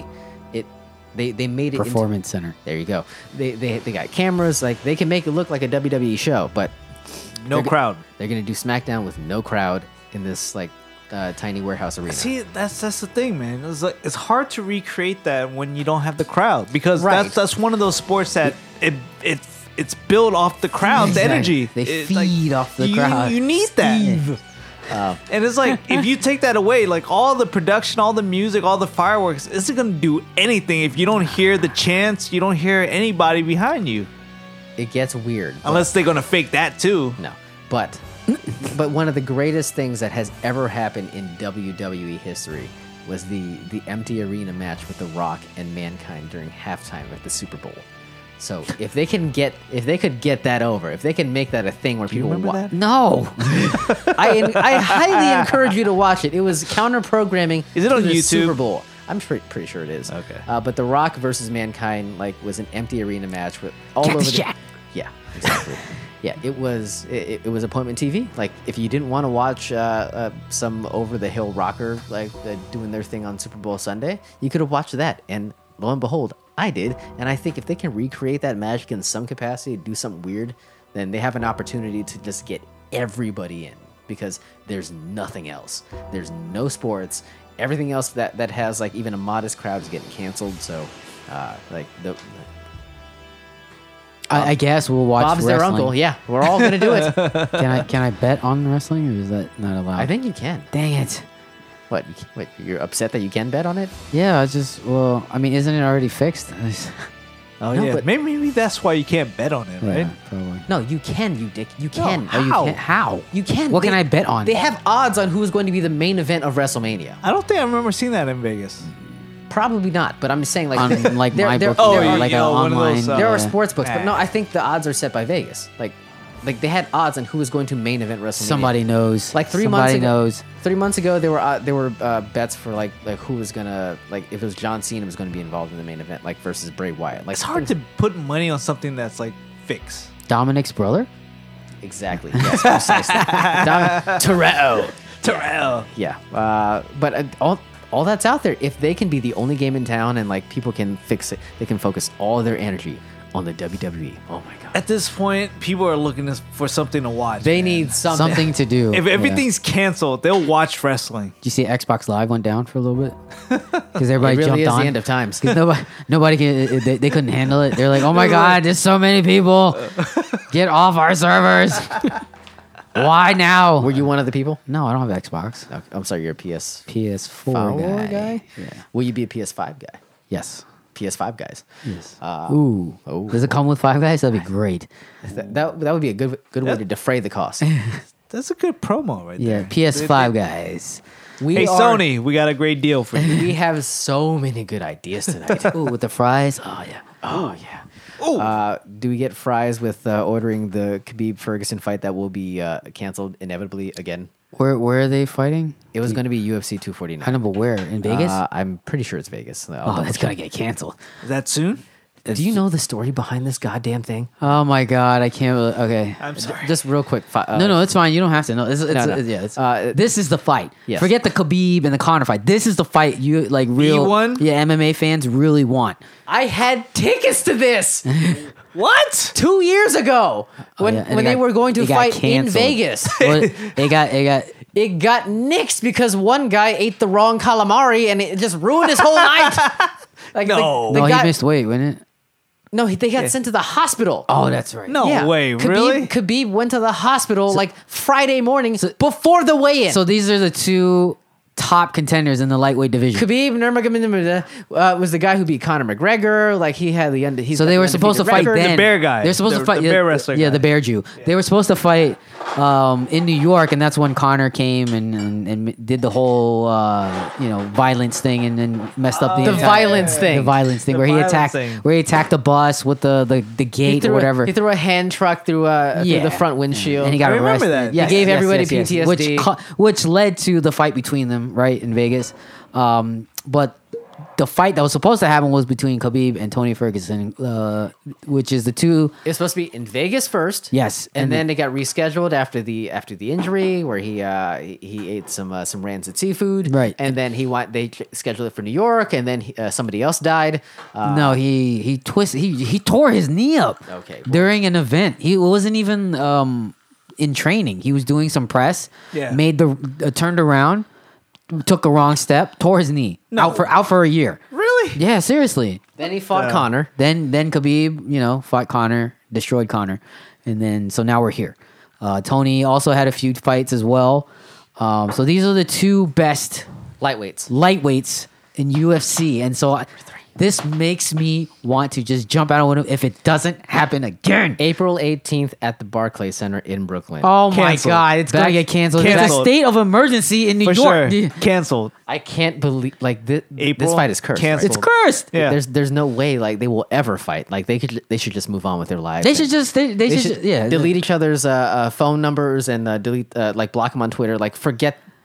Speaker 2: made it
Speaker 1: performance center.
Speaker 2: There you go. They got cameras, like they can make it look like a WWE show, but
Speaker 3: No crowd.
Speaker 2: they're gonna do SmackDown with no crowd in this like tiny warehouse arena.
Speaker 3: See, that's the thing, man. It's like it's hard to recreate that when you don't have the crowd because
Speaker 2: Right.
Speaker 3: that's one of those sports that it's built off the crowd's
Speaker 1: Exactly.
Speaker 3: energy.
Speaker 1: They
Speaker 3: It's
Speaker 1: feed off the crowd.
Speaker 3: You need that. And it's like if you take that away, like all the production, all the music, all the fireworks, isn't gonna do anything if you don't hear the chants, you don't hear anybody behind you.
Speaker 2: It gets weird.
Speaker 3: Unless they're gonna fake that too.
Speaker 2: No, but one of the greatest things that has ever happened in WWE history was the empty arena match with The Rock and Mankind during halftime at the Super Bowl. So if they could get that over, if they can make that a thing where people
Speaker 3: remember that?
Speaker 2: No, I highly encourage you to watch it. It was counter programming.
Speaker 3: Is it on
Speaker 2: the
Speaker 3: YouTube?
Speaker 2: Super Bowl. I'm pretty sure it is.
Speaker 3: Okay.
Speaker 2: But The Rock versus Mankind like was an empty arena match with all
Speaker 1: Cactus
Speaker 2: over the
Speaker 1: Jack.
Speaker 2: Yeah, exactly. Yeah, it was appointment TV. Like if you didn't want to watch some over the hill rocker like doing their thing on Super Bowl Sunday, you could have watched that. And lo and behold, I did. And I think if they can recreate that magic in some capacity, do something weird, then they have an opportunity to just get everybody in because there's nothing else. There's no sports. Everything else that has like even a modest crowd is getting canceled. So like the.
Speaker 1: I guess we'll watch
Speaker 2: Bob's
Speaker 1: wrestling.
Speaker 2: their uncle. Yeah, we're all gonna do it.
Speaker 1: Can I bet on wrestling, or is that not allowed?
Speaker 2: I think you can.
Speaker 1: Dang it.
Speaker 2: What? You're upset that you can bet on it?
Speaker 1: Yeah, I mean, isn't it already fixed?
Speaker 3: Oh
Speaker 2: No,
Speaker 3: yeah,
Speaker 2: but-
Speaker 3: maybe that's why you can't bet on it, right?
Speaker 1: Yeah, probably.
Speaker 2: No, you can. You dick. You can.
Speaker 3: how?
Speaker 1: Oh, you can't? How?
Speaker 2: You can.
Speaker 1: What can I bet on?
Speaker 2: They have odds on who is going to be the main event of WrestleMania.
Speaker 3: I don't think I remember seeing that in Vegas.
Speaker 2: Probably not, but I'm just saying like
Speaker 1: on like
Speaker 2: there-
Speaker 1: my
Speaker 2: there-
Speaker 1: book,
Speaker 3: Oh,
Speaker 1: or
Speaker 3: yeah,
Speaker 1: like
Speaker 3: yeah,
Speaker 1: an
Speaker 3: one of
Speaker 1: online.
Speaker 3: those,
Speaker 2: there are
Speaker 3: Yeah.
Speaker 2: sports books, but no, I think the odds are set by Vegas. Like they had odds on who was going to main event WrestleMania.
Speaker 1: Somebody knows.
Speaker 2: Like 3
Speaker 1: Somebody
Speaker 2: months ago.
Speaker 1: knows.
Speaker 2: 3 months ago, there were bets for like who was gonna like if it was John Cena was going to be involved in the main event, like versus Bray Wyatt. Like
Speaker 3: It's hard to put money on something that's like fixed.
Speaker 1: Dominic's brother.
Speaker 2: exactly. Yes, precisely. Toretto.
Speaker 3: Terrell.
Speaker 2: Yeah, but all that's out there. If they can be the only game in town and like people can fix it, they can focus all their energy on the WWE. Oh my god,
Speaker 3: At this point, people are looking for something to watch.
Speaker 2: they
Speaker 3: man.
Speaker 2: need something.
Speaker 1: Something to do.
Speaker 3: If
Speaker 1: Yeah.
Speaker 3: everything's canceled, they'll watch wrestling.
Speaker 1: Did you see Xbox Live went down for a little bit? Because everybody
Speaker 2: It really
Speaker 1: jumped
Speaker 2: is
Speaker 1: on.
Speaker 2: the end of times.
Speaker 1: 'Cause nobody they couldn't handle it. They're like, oh my god, there's so many people. Get off our servers. Why now?
Speaker 2: Were you one of the people?
Speaker 1: No, I don't have Xbox.
Speaker 2: Okay, I'm sorry, you're a
Speaker 1: PS4
Speaker 2: PS4
Speaker 1: guy. Yeah.
Speaker 2: Will you be a PS5 guy?
Speaker 1: Yes.
Speaker 2: PS5 guys.
Speaker 1: Yes.
Speaker 2: Oh.
Speaker 1: Does it come with Five Guys? That'd be great.
Speaker 2: That would be a good way to defray the cost.
Speaker 3: That's a good promo right
Speaker 1: Yeah,
Speaker 3: there.
Speaker 1: PS5 guys.
Speaker 3: Hey, Sony, we got a great deal for you.
Speaker 2: We have so many good ideas tonight.
Speaker 1: Ooh, with the fries. Oh yeah.
Speaker 2: Oh yeah.
Speaker 3: Ooh.
Speaker 2: Do we get fries with ordering the Khabib Ferguson fight that will be canceled inevitably again?
Speaker 1: Where are they fighting?
Speaker 2: It was going to be UFC 249.
Speaker 1: I know, but where? In Vegas?
Speaker 2: I'm pretty sure it's Vegas. I'll
Speaker 1: Oh,
Speaker 2: double
Speaker 1: that's
Speaker 2: check.
Speaker 1: gonna get canceled.
Speaker 3: Is that soon?
Speaker 2: Do you know the story behind this goddamn thing?
Speaker 1: Oh my god, I can't. Okay.
Speaker 3: I'm sorry.
Speaker 2: Just real quick.
Speaker 1: No, it's fine. You don't have to. No, it's,
Speaker 2: No.
Speaker 1: yeah. It's,
Speaker 2: Uh,
Speaker 1: this is the fight.
Speaker 2: Yes.
Speaker 1: Forget the Khabib and the Conor fight. This is the fight you like real.
Speaker 3: E1?
Speaker 1: Yeah, MMA fans really want.
Speaker 2: I had tickets to this
Speaker 3: What?
Speaker 2: 2 years ago when
Speaker 1: yeah, and
Speaker 2: when
Speaker 1: it
Speaker 2: they
Speaker 1: got-
Speaker 2: were going to
Speaker 1: it got
Speaker 2: fight in
Speaker 1: canceled.
Speaker 2: Vegas.
Speaker 1: Well, it got.
Speaker 2: It got nixed because one guy ate the wrong calamari and it just ruined his whole night. Like
Speaker 3: No.
Speaker 2: the
Speaker 1: No,
Speaker 2: guy,
Speaker 1: he missed weight, wasn't it?
Speaker 2: No, they got sent to the hospital.
Speaker 1: Oh, that's right.
Speaker 3: No way, really?
Speaker 2: Khabib went to the hospital like Friday morning before the weigh-in.
Speaker 1: So these are the two top contenders in the lightweight division.
Speaker 2: Khabib Nurmagomedov was the guy who beat Conor McGregor. Like he had the he's
Speaker 1: So
Speaker 2: got
Speaker 1: they
Speaker 2: the
Speaker 1: were supposed to
Speaker 2: undefeated
Speaker 1: fight
Speaker 2: record.
Speaker 1: then.
Speaker 3: The bear guy.
Speaker 1: They're supposed
Speaker 3: The-
Speaker 1: to fight.
Speaker 3: the bear wrestler
Speaker 1: Yeah,
Speaker 3: guy.
Speaker 1: the bear Jew. They were supposed to fight in New York, and that's when Connor came and did the whole violence thing and then messed up
Speaker 2: The violence thing.
Speaker 1: The violence thing
Speaker 3: The
Speaker 1: where he
Speaker 3: violence
Speaker 1: attacked
Speaker 3: thing.
Speaker 1: where he attacked the bus with the
Speaker 2: He
Speaker 1: gate
Speaker 2: threw
Speaker 1: or whatever.
Speaker 2: He threw a hand truck through the front windshield.
Speaker 1: And he got
Speaker 3: I remember
Speaker 1: arrested.
Speaker 3: that.
Speaker 1: Yes,
Speaker 2: He gave
Speaker 1: yes,
Speaker 2: everybody
Speaker 1: yes, yes.
Speaker 2: PTSD.
Speaker 1: which led to the fight between them, right, in Vegas. But the fight that was supposed to happen was between Khabib and Tony Ferguson, which is the two.
Speaker 2: It was supposed to be in Vegas first.
Speaker 1: Yes,
Speaker 2: and
Speaker 1: and
Speaker 2: then it got rescheduled after the injury where he ate some rancid seafood.
Speaker 1: Right.
Speaker 2: and then they scheduled it for New York, and then somebody else died.
Speaker 1: No, he twisted. He tore his knee up.
Speaker 2: Okay, well-
Speaker 1: during an event. He wasn't even in training. He was doing some press.
Speaker 3: Yeah.
Speaker 1: Made turned around, took a wrong step, tore his knee.
Speaker 3: No.
Speaker 1: Out for a year.
Speaker 3: Really?
Speaker 1: Yeah, seriously.
Speaker 2: Then he fought Conor.
Speaker 1: Then Khabib, fought Conor, destroyed Conor, and then so now we're here. Tony also had a few fights as well. So these are the two best
Speaker 2: Lightweights.
Speaker 1: lightweights in UFC, and so this makes me want to just jump out of window if it doesn't happen again.
Speaker 2: April 18th at the Barclays Center in Brooklyn.
Speaker 1: Oh my
Speaker 3: Canceled.
Speaker 1: god, it's
Speaker 2: Back-
Speaker 1: gonna get canceled. It's a
Speaker 3: Canceled.
Speaker 1: state of emergency in New
Speaker 3: For
Speaker 1: York.
Speaker 3: sure. Canceled.
Speaker 2: I can't believe this
Speaker 3: April,
Speaker 2: fight is cursed.
Speaker 3: canceled.
Speaker 1: It's cursed.
Speaker 3: Yeah.
Speaker 2: There's no way like they will ever fight. Like they should just move on with their lives.
Speaker 1: They
Speaker 2: and-
Speaker 1: should just they should
Speaker 2: delete each other's phone numbers and delete block them on Twitter. Like forget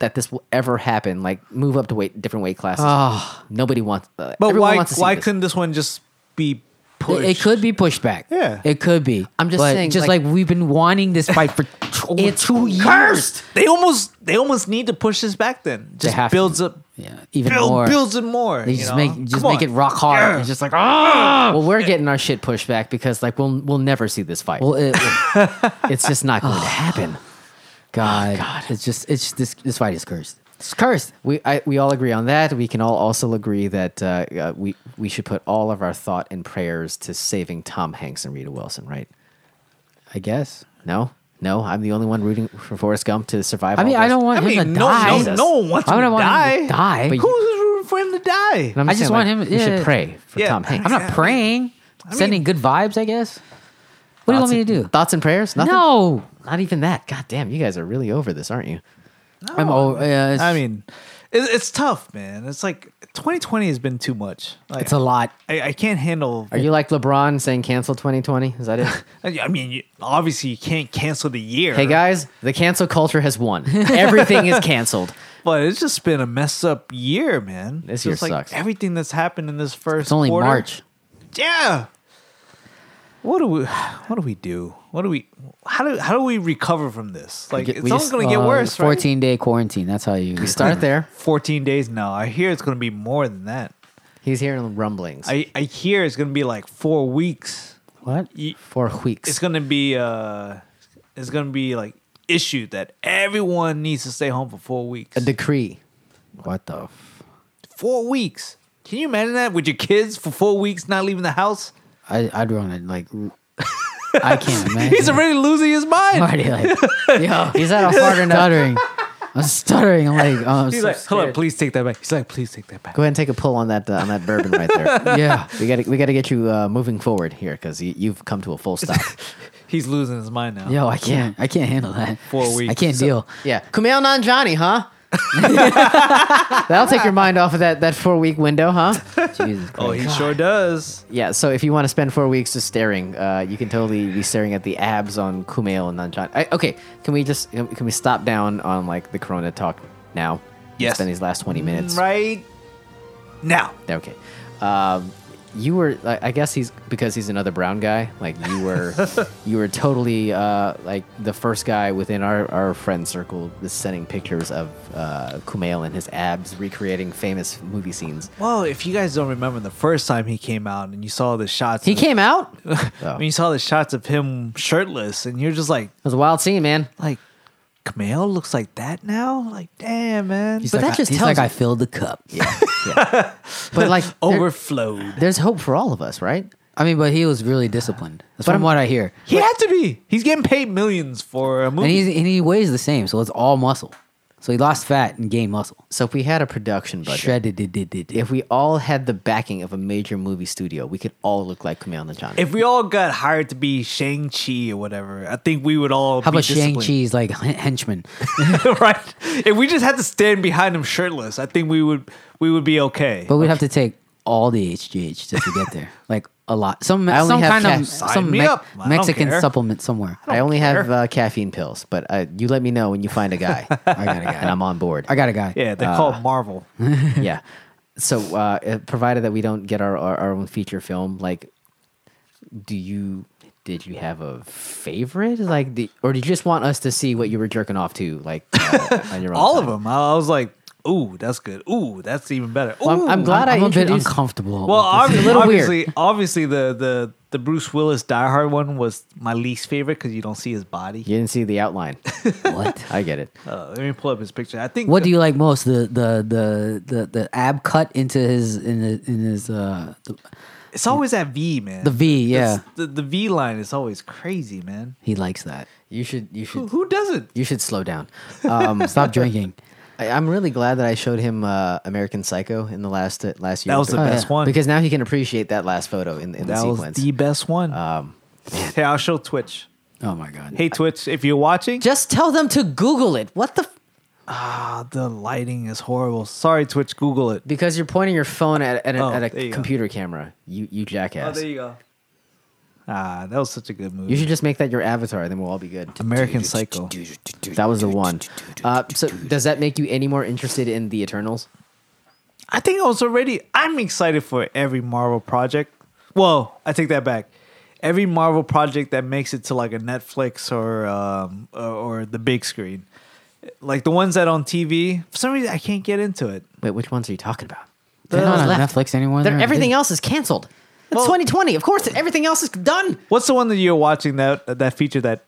Speaker 2: that this will ever happen. Like move up to different weight classes. Nobody wants.
Speaker 3: But
Speaker 2: everyone
Speaker 3: why
Speaker 2: wants to see
Speaker 3: why
Speaker 2: this.
Speaker 3: couldn't this one just be pushed?
Speaker 1: It could be pushed back.
Speaker 3: Yeah.
Speaker 1: It could be.
Speaker 2: I'm just
Speaker 1: But
Speaker 2: saying,
Speaker 1: just
Speaker 2: like-
Speaker 1: like we've been wanting this fight for over
Speaker 2: It's
Speaker 1: 2 years.
Speaker 3: Cursed. They almost need to push this back. Then just
Speaker 1: have to.
Speaker 3: builds up.
Speaker 1: Yeah, even more.
Speaker 3: Builds it more.
Speaker 1: They
Speaker 3: you
Speaker 1: just
Speaker 3: know?
Speaker 1: make
Speaker 3: Come on.
Speaker 1: it rock hard.
Speaker 3: Yeah.
Speaker 1: It's just like
Speaker 2: Well, we're getting our shit pushed back because like we'll never see this fight.
Speaker 1: well,
Speaker 2: It's just not going to happen.
Speaker 1: God, it's just this fight is cursed. It's cursed.
Speaker 2: We all agree on that. We can all also agree that we should put all of our thought and prayers to saving Tom Hanks and Rita Wilson, right?
Speaker 1: I guess.
Speaker 2: No, I'm the only one rooting for Forrest Gump to survive.
Speaker 1: I mean,
Speaker 2: all
Speaker 1: I
Speaker 2: this.
Speaker 1: don't want
Speaker 3: I
Speaker 1: him
Speaker 3: mean,
Speaker 1: to
Speaker 3: no,
Speaker 1: die.
Speaker 3: no one wants
Speaker 1: Why
Speaker 3: him
Speaker 1: would I
Speaker 3: to
Speaker 1: want
Speaker 3: die.
Speaker 1: him to die?
Speaker 2: But
Speaker 3: Who's rooting for him to die?
Speaker 2: And I'm
Speaker 1: I
Speaker 2: just
Speaker 1: just
Speaker 2: saying,
Speaker 1: want
Speaker 2: like,
Speaker 1: him-
Speaker 2: We
Speaker 1: yeah.
Speaker 2: should pray for
Speaker 3: Yeah.
Speaker 2: Tom Hanks.
Speaker 1: I'm not praying. Sending good vibes, I guess. What do you want me to do?
Speaker 2: Thoughts and prayers? Nothing?
Speaker 1: No.
Speaker 2: Not even that. God damn, you guys are really over this, aren't you?
Speaker 1: I'm over. Yeah,
Speaker 3: I mean, it's tough, man. It's like 2020 has been too much. Like,
Speaker 1: it's a lot.
Speaker 3: I can't handle.
Speaker 2: Are you like LeBron saying cancel 2020? Is that it?
Speaker 3: I mean, obviously you can't cancel the year.
Speaker 2: Hey guys, the cancel culture has won. Everything is canceled.
Speaker 3: But it's just been a messed up year, man.
Speaker 2: This
Speaker 3: Just
Speaker 2: year
Speaker 3: like
Speaker 2: sucks.
Speaker 3: Everything that's happened in this first.
Speaker 1: It's only
Speaker 3: quarter.
Speaker 1: March.
Speaker 3: Yeah. What do we do? How do we recover from this? Like
Speaker 2: We
Speaker 3: it's only
Speaker 2: just-
Speaker 3: going to get worse, right?
Speaker 1: 14-day quarantine. That's how you
Speaker 2: Start there.
Speaker 3: 14 days now. I hear it's going to be more than that.
Speaker 2: He's hearing rumblings.
Speaker 3: I hear it's going to be like 4 weeks.
Speaker 1: What?
Speaker 2: For weeks.
Speaker 3: It's going to be like issued that everyone needs to stay home for 4 weeks.
Speaker 2: a decree.
Speaker 1: What the?
Speaker 3: 4 weeks. Can you imagine that with your kids for 4 weeks not leaving the house?
Speaker 1: I'd run it like. I can't imagine.
Speaker 3: He's already losing his mind.
Speaker 1: I'm already like, yo,
Speaker 2: He's at a hard enough.
Speaker 1: stuttering. I'm stuttering. I'm like, oh, I'm
Speaker 3: He's
Speaker 1: so
Speaker 3: like, hold on,
Speaker 1: scared.
Speaker 3: please take that back. He's like, please take that back.
Speaker 2: Go ahead and take a pull on that bourbon right there.
Speaker 1: Yeah.
Speaker 2: We got to get you moving forward here because you've come to a full stop.
Speaker 3: He's losing his mind now.
Speaker 1: Yo, I can't handle that.
Speaker 3: 4 weeks.
Speaker 1: I can't deal.
Speaker 2: Yeah, Kumail Nanjiani, huh? That'll take your mind off of that 4 week window, huh?
Speaker 1: Jesus Christ.
Speaker 3: Oh, he sure does.
Speaker 2: Yeah. So if you want to spend 4 weeks just staring, you can totally be staring at the abs on Kumail and Nanjiani. Okay, can we stop down on like the Corona talk now?
Speaker 3: Yes.
Speaker 2: Spend these last 20 minutes.
Speaker 3: Right now.
Speaker 2: Okay. You were, I guess because he's another brown guy. Like you were totally like the first guy within our friend circle is sending pictures of Kumail and his abs recreating famous movie scenes.
Speaker 3: Well, if you guys don't remember the first time he came out and you saw the shots,
Speaker 2: He came out.
Speaker 3: when you saw the shots of him shirtless, and you're just like,
Speaker 2: It was a wild scene, man.
Speaker 3: Kumail looks like that now. Like, damn, man,
Speaker 1: He's
Speaker 2: But
Speaker 1: like,
Speaker 2: that just
Speaker 1: he's
Speaker 2: tells
Speaker 1: like
Speaker 2: you-
Speaker 1: I filled the cup.
Speaker 2: Yeah. But like
Speaker 3: overflowed.
Speaker 2: there's hope for all of us, right?
Speaker 1: I mean, but he was really disciplined. That's from what I hear.
Speaker 3: He had to be. He's getting paid millions for a
Speaker 1: And
Speaker 3: movie.
Speaker 1: he weighs the same, so it's all muscle. So he lost fat and gained muscle.
Speaker 2: So if we had a production budget,
Speaker 1: Shredded. Did.
Speaker 2: if we all had the backing of a major movie studio, we could all look like Kumail Nanjiani.
Speaker 3: If we all got hired to be Shang-Chi or whatever, I think we would all
Speaker 1: How
Speaker 3: be
Speaker 1: about
Speaker 3: disciplined.
Speaker 1: Shang-Chi's like henchman?
Speaker 3: Right? If we just had to stand behind him shirtless, I think we would be okay.
Speaker 1: But we'd have to take all the HGH just to get there. Like a lot. Some
Speaker 2: I only have
Speaker 1: kind of
Speaker 3: Sign me up. I don't
Speaker 1: Mexican
Speaker 3: care.
Speaker 1: supplement somewhere.
Speaker 2: I only
Speaker 3: care.
Speaker 2: have caffeine pills, but you let me know when you find a guy,
Speaker 1: I got a guy.
Speaker 2: and I'm on board.
Speaker 1: I got a guy.
Speaker 3: Yeah, they're called Marvel.
Speaker 2: Yeah. So, provided that we don't get our own feature film, like, did you have a favorite, like, or did you just want us to see what you were jerking off to, like, on your own?
Speaker 3: All
Speaker 2: time?
Speaker 3: of them. I was like, ooh, that's good. Ooh, that's even better. Ooh.
Speaker 2: Well, I'm glad
Speaker 1: I'm
Speaker 2: I
Speaker 1: a bit
Speaker 2: introduced.
Speaker 1: uncomfortable.
Speaker 3: Well,
Speaker 1: with this.
Speaker 2: a little
Speaker 3: obviously, the Bruce Willis Die Hard one was my least favorite because you don't see his body.
Speaker 2: You didn't see the outline.
Speaker 1: What?
Speaker 2: I get it.
Speaker 3: Let me pull up his picture. I think.
Speaker 1: What do you like most? The ab cut into his
Speaker 3: It's always that V, man.
Speaker 1: The V, yeah.
Speaker 3: The V line is always crazy, man.
Speaker 1: he likes that.
Speaker 2: You should
Speaker 3: Who doesn't?
Speaker 2: you should slow down.
Speaker 1: Stop drinking.
Speaker 2: I'm really glad that I showed him American Psycho in the last year.
Speaker 3: That was the
Speaker 1: Oh,
Speaker 3: best
Speaker 1: yeah.
Speaker 3: one.
Speaker 2: because now he can appreciate that last photo in the
Speaker 3: that was
Speaker 2: sequence.
Speaker 3: the best one. Hey, I'll show Twitch.
Speaker 1: Oh my god.
Speaker 3: Hey, Twitch, if you're watching,
Speaker 2: Just tell them to Google it. What the?
Speaker 3: the lighting is horrible. Sorry, Twitch, Google it.
Speaker 2: Because you're pointing your phone at
Speaker 3: Oh,
Speaker 2: a
Speaker 3: there you go.
Speaker 2: computer camera. You
Speaker 3: Oh,
Speaker 2: jackass.
Speaker 3: there you go. That was such a good movie.
Speaker 2: You should just make that your avatar, then we'll all be good.
Speaker 3: American Psycho.
Speaker 2: That was the one. So does that make you any more interested in the Eternals?
Speaker 3: I think I'm excited for every Marvel project. Well, I take that back. Every Marvel project that makes it to like a Netflix or the big screen. Like the ones that on TV, for some reason I can't get into it.
Speaker 2: Wait, which ones are you talking about?
Speaker 1: They're not on
Speaker 2: left.
Speaker 1: Netflix anymore.
Speaker 2: Everything else is canceled. It's 2020. Of course, everything else is done.
Speaker 3: What's the one that you're watching that feature that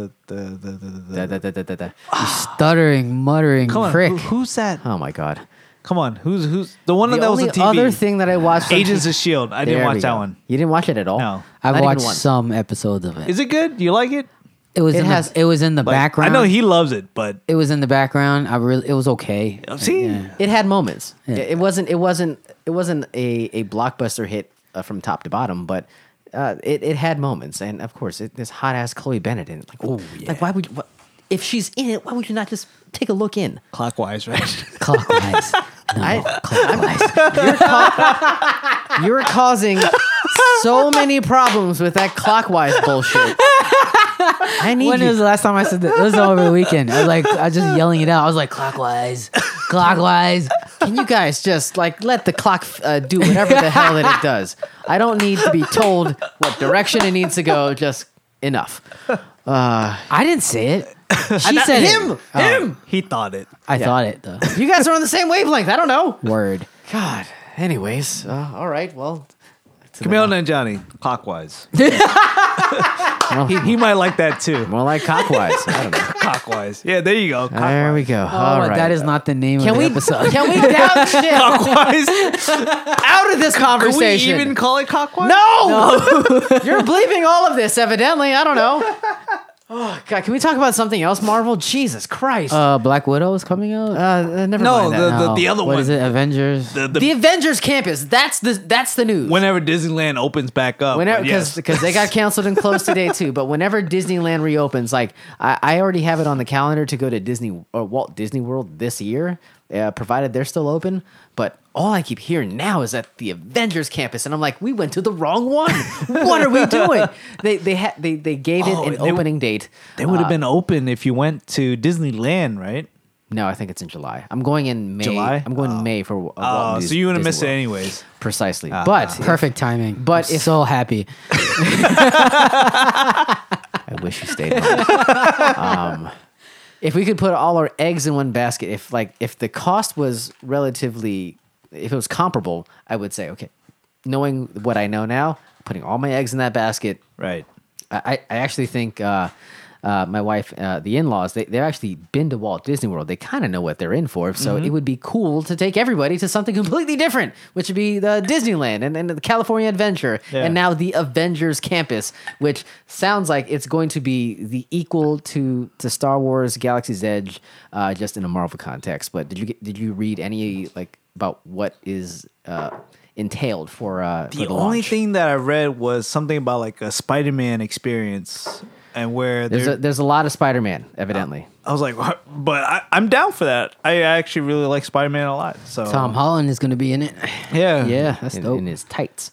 Speaker 1: Stuttering, muttering
Speaker 3: Come on,
Speaker 1: prick.
Speaker 3: who's that?
Speaker 2: Oh my god.
Speaker 3: Come on, who's the one
Speaker 2: The
Speaker 3: that was
Speaker 2: only
Speaker 3: on TV?
Speaker 2: other thing that I watched, on
Speaker 3: Agents
Speaker 2: TV
Speaker 3: of Shield. I didn't
Speaker 2: There we
Speaker 3: watch that
Speaker 2: go.
Speaker 3: one.
Speaker 2: You didn't watch it at all?
Speaker 3: No.
Speaker 1: I've
Speaker 2: Not even
Speaker 1: watched
Speaker 2: one.
Speaker 1: some episodes of it.
Speaker 3: Is it good? Do you like it?
Speaker 1: It was
Speaker 2: It
Speaker 1: in the
Speaker 3: Like,
Speaker 1: background.
Speaker 3: I know he loves it, but
Speaker 1: It was in the background. It was okay.
Speaker 3: See?
Speaker 1: Yeah.
Speaker 2: It had moments.
Speaker 1: Yeah.
Speaker 2: It wasn't a blockbuster hit from top to bottom, but it had moments. And of course, this hot ass Chloe Bennett in it. Like, oh yeah. Like, why would you, if she's in it? Why would you not just take a look in?
Speaker 3: clockwise, right?
Speaker 1: Clockwise. No, clockwise.
Speaker 2: You're causing so many problems with that clockwise bullshit. I need
Speaker 1: When
Speaker 2: you.
Speaker 1: was the last time I said that? It was over the weekend. I was just yelling it out. I was like, clockwise, clockwise.
Speaker 2: Can you guys just like let the clock do whatever the hell that it does? I don't need to be told what direction it needs to go. Just enough.
Speaker 1: I didn't say it. She said
Speaker 2: him.
Speaker 1: it.
Speaker 2: Him.
Speaker 3: He thought it.
Speaker 1: I thought it though.
Speaker 2: You guys are on the same wavelength. I don't know.
Speaker 1: Word.
Speaker 2: God. Anyways, all right. Well,
Speaker 3: Camille Nanjiani, clockwise. he might like that too.
Speaker 2: more like cockwise. I don't know.
Speaker 3: Clockwise. Yeah, there you go. Clockwise.
Speaker 2: There we go. All right.
Speaker 1: That is not the name
Speaker 2: Can
Speaker 1: of the
Speaker 2: we
Speaker 1: episode.
Speaker 2: can we down shit
Speaker 3: Clockwise.
Speaker 2: out of this
Speaker 3: Can we
Speaker 2: conversation?
Speaker 3: even call it clockwise?
Speaker 2: No! You're bleeping all of this, evidently. I don't know. Oh, God. Can we talk about something else, Marvel? Jesus Christ.
Speaker 1: Black Widow is coming out.
Speaker 2: Never
Speaker 3: No,
Speaker 2: mind that.
Speaker 3: the other
Speaker 1: What
Speaker 3: one.
Speaker 1: is it? Avengers.
Speaker 2: The Avengers Campus. That's the news.
Speaker 3: Whenever Disneyland opens back up.
Speaker 2: Whenever,
Speaker 3: but yes.
Speaker 2: because they got canceled and closed today too. But whenever Disneyland reopens, like I already have it on the calendar to go to Disney or Walt Disney World this year, provided they're still open. But all I keep hearing now is at the Avengers Campus, and I'm like, we went to the wrong one. What are we doing? They gave it an opening date.
Speaker 3: They would have been open if you went to Disneyland, right?
Speaker 2: No, I think it's in July. I'm going in May.
Speaker 3: July?
Speaker 2: I'm going in May for Walt
Speaker 3: Oh, so you would have
Speaker 2: Disney
Speaker 3: missed it
Speaker 2: World.
Speaker 3: anyways.
Speaker 2: Precisely. But
Speaker 1: Perfect timing.
Speaker 2: But
Speaker 1: I'm
Speaker 2: if-
Speaker 1: so happy.
Speaker 2: I wish you stayed home. If we could put all our eggs in one basket, if the cost was if it was comparable, I would say, okay, knowing what I know now, putting all my eggs in that basket,
Speaker 3: Right.
Speaker 2: I actually think my wife, the in-laws, they've actually been to Walt Disney World. They kind of know what they're in for. So it would be cool to take everybody to something completely different, which would be the Disneyland and the California Adventure.
Speaker 3: Yeah.
Speaker 2: And now the Avengers Campus, which sounds like it's going to be the equal to Star Wars Galaxy's Edge, just in a Marvel context. But did you read any about what is entailed for
Speaker 3: The
Speaker 2: the
Speaker 3: only
Speaker 2: launch?
Speaker 3: thing that I read was something about like a Spider-Man experience, and where
Speaker 2: There's a lot of Spider-Man, evidently.
Speaker 3: I was like, what? But I'm down for that. I actually really like Spider-Man a lot. So
Speaker 1: Tom Holland is going to be in it.
Speaker 3: yeah,
Speaker 1: Yeah, that's dope.
Speaker 2: in his tights.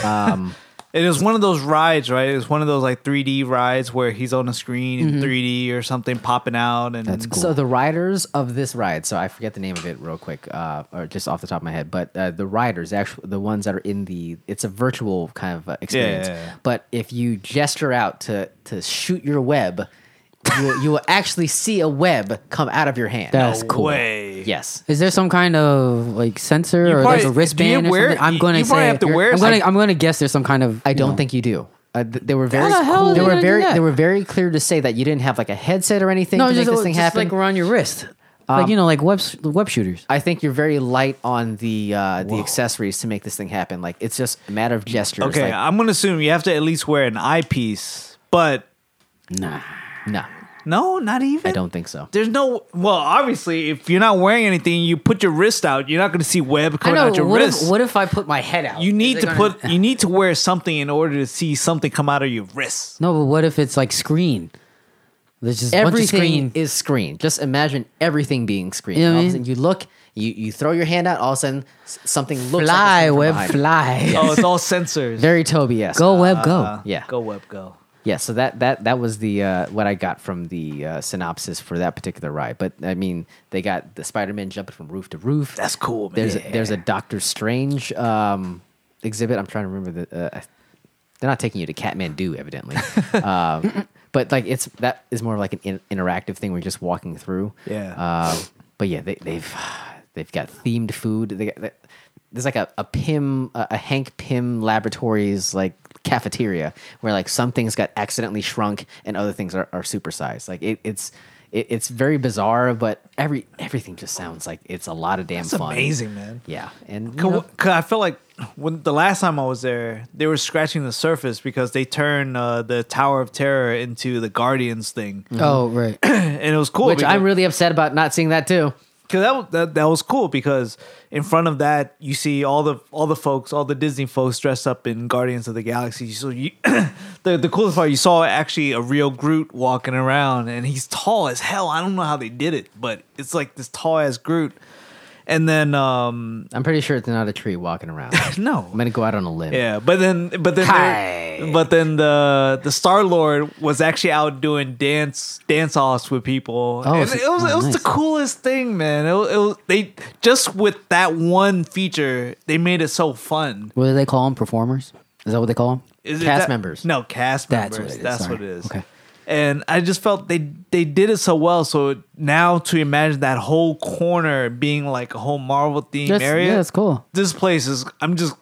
Speaker 3: It was one of those rides, right? It was one of those like 3D rides where he's on a screen in 3D or something popping out, and
Speaker 1: That's cool.
Speaker 2: So the riders of this ride, so I forget the name of it real quick, or just off the top of my head, but the riders, actually the ones that are it's a virtual kind of experience.
Speaker 3: Yeah.
Speaker 2: But if you gesture out to shoot your web, you will actually see a web come out of your hand.
Speaker 1: That's
Speaker 3: No
Speaker 1: cool.
Speaker 3: way.
Speaker 2: Yes.
Speaker 1: Is there some kind of like sensor or
Speaker 3: probably-
Speaker 1: like a wristband
Speaker 3: do you
Speaker 1: or
Speaker 3: wear-
Speaker 1: something? I'm going to
Speaker 3: you
Speaker 1: say
Speaker 3: probably have to wear
Speaker 1: I'm going to guess there's some kind of.
Speaker 2: I don't think you do. They were very
Speaker 1: How the hell are
Speaker 2: they
Speaker 1: they
Speaker 2: were
Speaker 1: gonna do
Speaker 2: very
Speaker 1: that?
Speaker 2: they were very clear to say that you didn't have like a headset or anything
Speaker 1: no,
Speaker 2: to
Speaker 1: just,
Speaker 2: make this thing
Speaker 1: just
Speaker 2: happen.
Speaker 1: like around your wrist, like like web shooters.
Speaker 2: I think you're very light on the accessories to make this thing happen. Like it's just a matter of gestures.
Speaker 3: Okay,
Speaker 2: Like,
Speaker 3: I'm gonna assume you have to at least wear an eyepiece, but
Speaker 1: Nah.
Speaker 2: no,
Speaker 3: no, not even.
Speaker 2: I don't think so.
Speaker 3: There's no. Well, obviously, if you're not wearing anything, you put your wrist out. You're not going to see web
Speaker 1: I
Speaker 3: coming
Speaker 1: know.
Speaker 3: out your
Speaker 1: What
Speaker 3: wrist.
Speaker 1: if I put my head out?
Speaker 3: you need
Speaker 1: Is
Speaker 3: to
Speaker 1: it
Speaker 3: put.
Speaker 1: gonna-
Speaker 3: You need to wear something in order to see something come out of your wrist.
Speaker 1: No, but what if it's like screen? There's just a bunch of
Speaker 2: Everything
Speaker 1: screen.
Speaker 2: is screen. Just imagine everything being screen.
Speaker 1: You know what I
Speaker 2: All of a
Speaker 1: mean?
Speaker 2: sudden you look, You throw your hand out, all of a sudden something looks
Speaker 1: Fly,
Speaker 2: like it's from
Speaker 1: web,
Speaker 2: behind.
Speaker 1: fly.
Speaker 3: Oh, it's all sensors.
Speaker 2: Very Toby-esque.
Speaker 1: Go, web, go.
Speaker 2: Yeah.
Speaker 3: Go web, go.
Speaker 2: Yeah, so that was the what I got from the synopsis for that particular ride. But I mean, they got the Spider-Man jumping from roof to roof.
Speaker 3: That's cool, man.
Speaker 2: There's a Doctor Strange exhibit. I'm trying to remember the. They're not taking you to Kathmandu, evidently. But like that is more like an interactive thing where you're just walking through.
Speaker 3: Yeah.
Speaker 2: But yeah, they've got themed food. There's like a Hank Pym Laboratories like cafeteria where like some things got accidentally shrunk and other things are supersized. Like it's very bizarre, but everything just sounds like it's a lot of damn
Speaker 3: That's
Speaker 2: fun.
Speaker 3: amazing, man.
Speaker 2: Yeah, and you
Speaker 3: Cause,
Speaker 2: know,
Speaker 3: 'cause I feel like when the last time I was there, they were scratching the surface because they turned the Tower of Terror into the Guardians thing,
Speaker 1: Oh, right.
Speaker 3: and it was cool.
Speaker 2: which
Speaker 3: because,
Speaker 2: I'm really upset about not seeing that too.
Speaker 3: Because that was cool because in front of that you see all the folks, all the Disney folks dressed up in Guardians of the Galaxy. So you, the coolest part, you saw actually a real Groot walking around, and he's tall as hell. I don't know how they did it, but it's like this tall ass Groot. And then
Speaker 2: I'm pretty sure it's not a tree walking around.
Speaker 3: no,
Speaker 2: I'm gonna go out on a limb.
Speaker 3: yeah, but then
Speaker 1: Hi.
Speaker 3: the Star Lord was actually out doing dance offs with people.
Speaker 2: Oh,
Speaker 3: and
Speaker 2: so-
Speaker 3: it was
Speaker 1: nice.
Speaker 3: the coolest thing, man. It was they just with that one feature, they made it so fun.
Speaker 1: What do they call them? Performers? Is that what they call them?
Speaker 3: Is it
Speaker 2: Cast
Speaker 3: that-
Speaker 2: members.
Speaker 3: No, cast
Speaker 1: That's
Speaker 3: members.
Speaker 1: what it is,
Speaker 3: That's
Speaker 1: sorry.
Speaker 3: what it is.
Speaker 1: Okay.
Speaker 3: And I just felt they did it so well. So now to imagine that whole corner being like a whole Marvel themed area.
Speaker 1: Yeah, that's cool.
Speaker 3: This place is. I'm just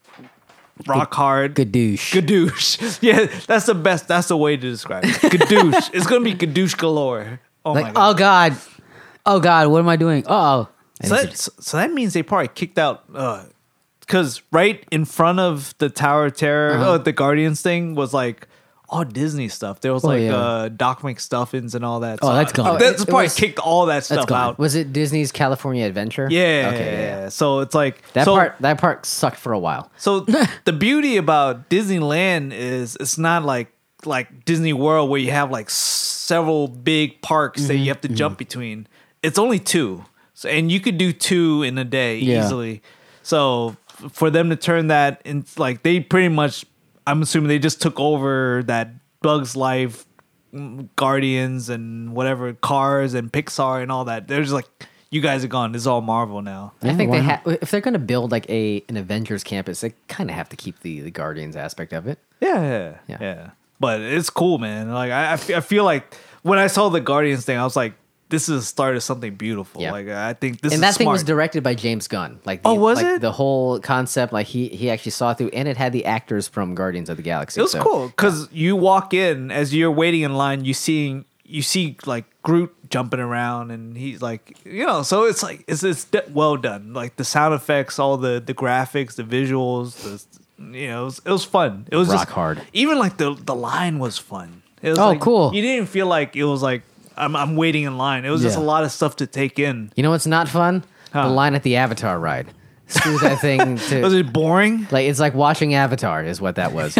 Speaker 3: rock hard.
Speaker 1: Gadoosh.
Speaker 3: Gadoosh. Yeah, that's the best. That's the way to describe it. Gadoosh. It's gonna be gadoosh galore. Oh my
Speaker 1: Like,
Speaker 3: god.
Speaker 1: oh God, what am I doing? Oh,
Speaker 3: So that means they probably kicked out. Because right in front of the Tower of Terror, the Guardians thing was like all Disney stuff. There was
Speaker 1: yeah.
Speaker 3: Doc McStuffins and all that.
Speaker 1: Oh, that's gone.
Speaker 3: That's
Speaker 2: It
Speaker 3: probably
Speaker 2: was-
Speaker 3: kicked all that stuff
Speaker 1: gone.
Speaker 3: out.
Speaker 2: Was it Disney's California Adventure?
Speaker 3: Yeah.
Speaker 2: Okay. Yeah.
Speaker 3: So it's like
Speaker 2: That
Speaker 3: so,
Speaker 2: part sucked for a while.
Speaker 3: So the beauty about Disneyland is it's not like Disney World where you have like several big parks that you have to jump between. It's only two. So and you could do two in a day
Speaker 1: Yeah.
Speaker 3: easily. So for them to turn that in like they pretty much I'm assuming they just took over that Bugs Life, Guardians and whatever Cars and Pixar and all that. They're just like you guys are gone. This is all Marvel now.
Speaker 2: I think
Speaker 1: why
Speaker 2: they
Speaker 1: not?
Speaker 2: if they're going to build like an Avengers campus, they kind of have to keep the Guardians aspect of it.
Speaker 3: Yeah. But it's cool, man. Like I feel like when I saw the Guardians thing, I was like, this is the start of something beautiful.
Speaker 2: Yeah.
Speaker 3: Like I think this
Speaker 2: And
Speaker 3: is
Speaker 2: that thing
Speaker 3: smart.
Speaker 2: was directed by James Gunn. Like,
Speaker 3: Oh, was
Speaker 2: like
Speaker 3: it?
Speaker 2: the whole concept? Like he actually saw through, and it had the actors from Guardians of the Galaxy.
Speaker 3: It was
Speaker 2: so-
Speaker 3: cool because you walk in as you're waiting in line, you see like Groot jumping around, and he's like, so it's like it's well done. Like the sound effects, all the graphics, the visuals, it was fun. It was
Speaker 2: Rock
Speaker 3: just
Speaker 2: hard.
Speaker 3: Even like the line was fun. It was
Speaker 1: Oh,
Speaker 3: like,
Speaker 1: cool.
Speaker 3: You didn't feel like it was like I'm waiting in line. It was just a
Speaker 1: Yeah.
Speaker 3: lot of stuff to take in.
Speaker 2: You know what's not fun?
Speaker 3: Huh.
Speaker 2: The line at the Avatar ride. Screw that thing to.
Speaker 3: Was it boring?
Speaker 2: Like it's like watching Avatar is what that was.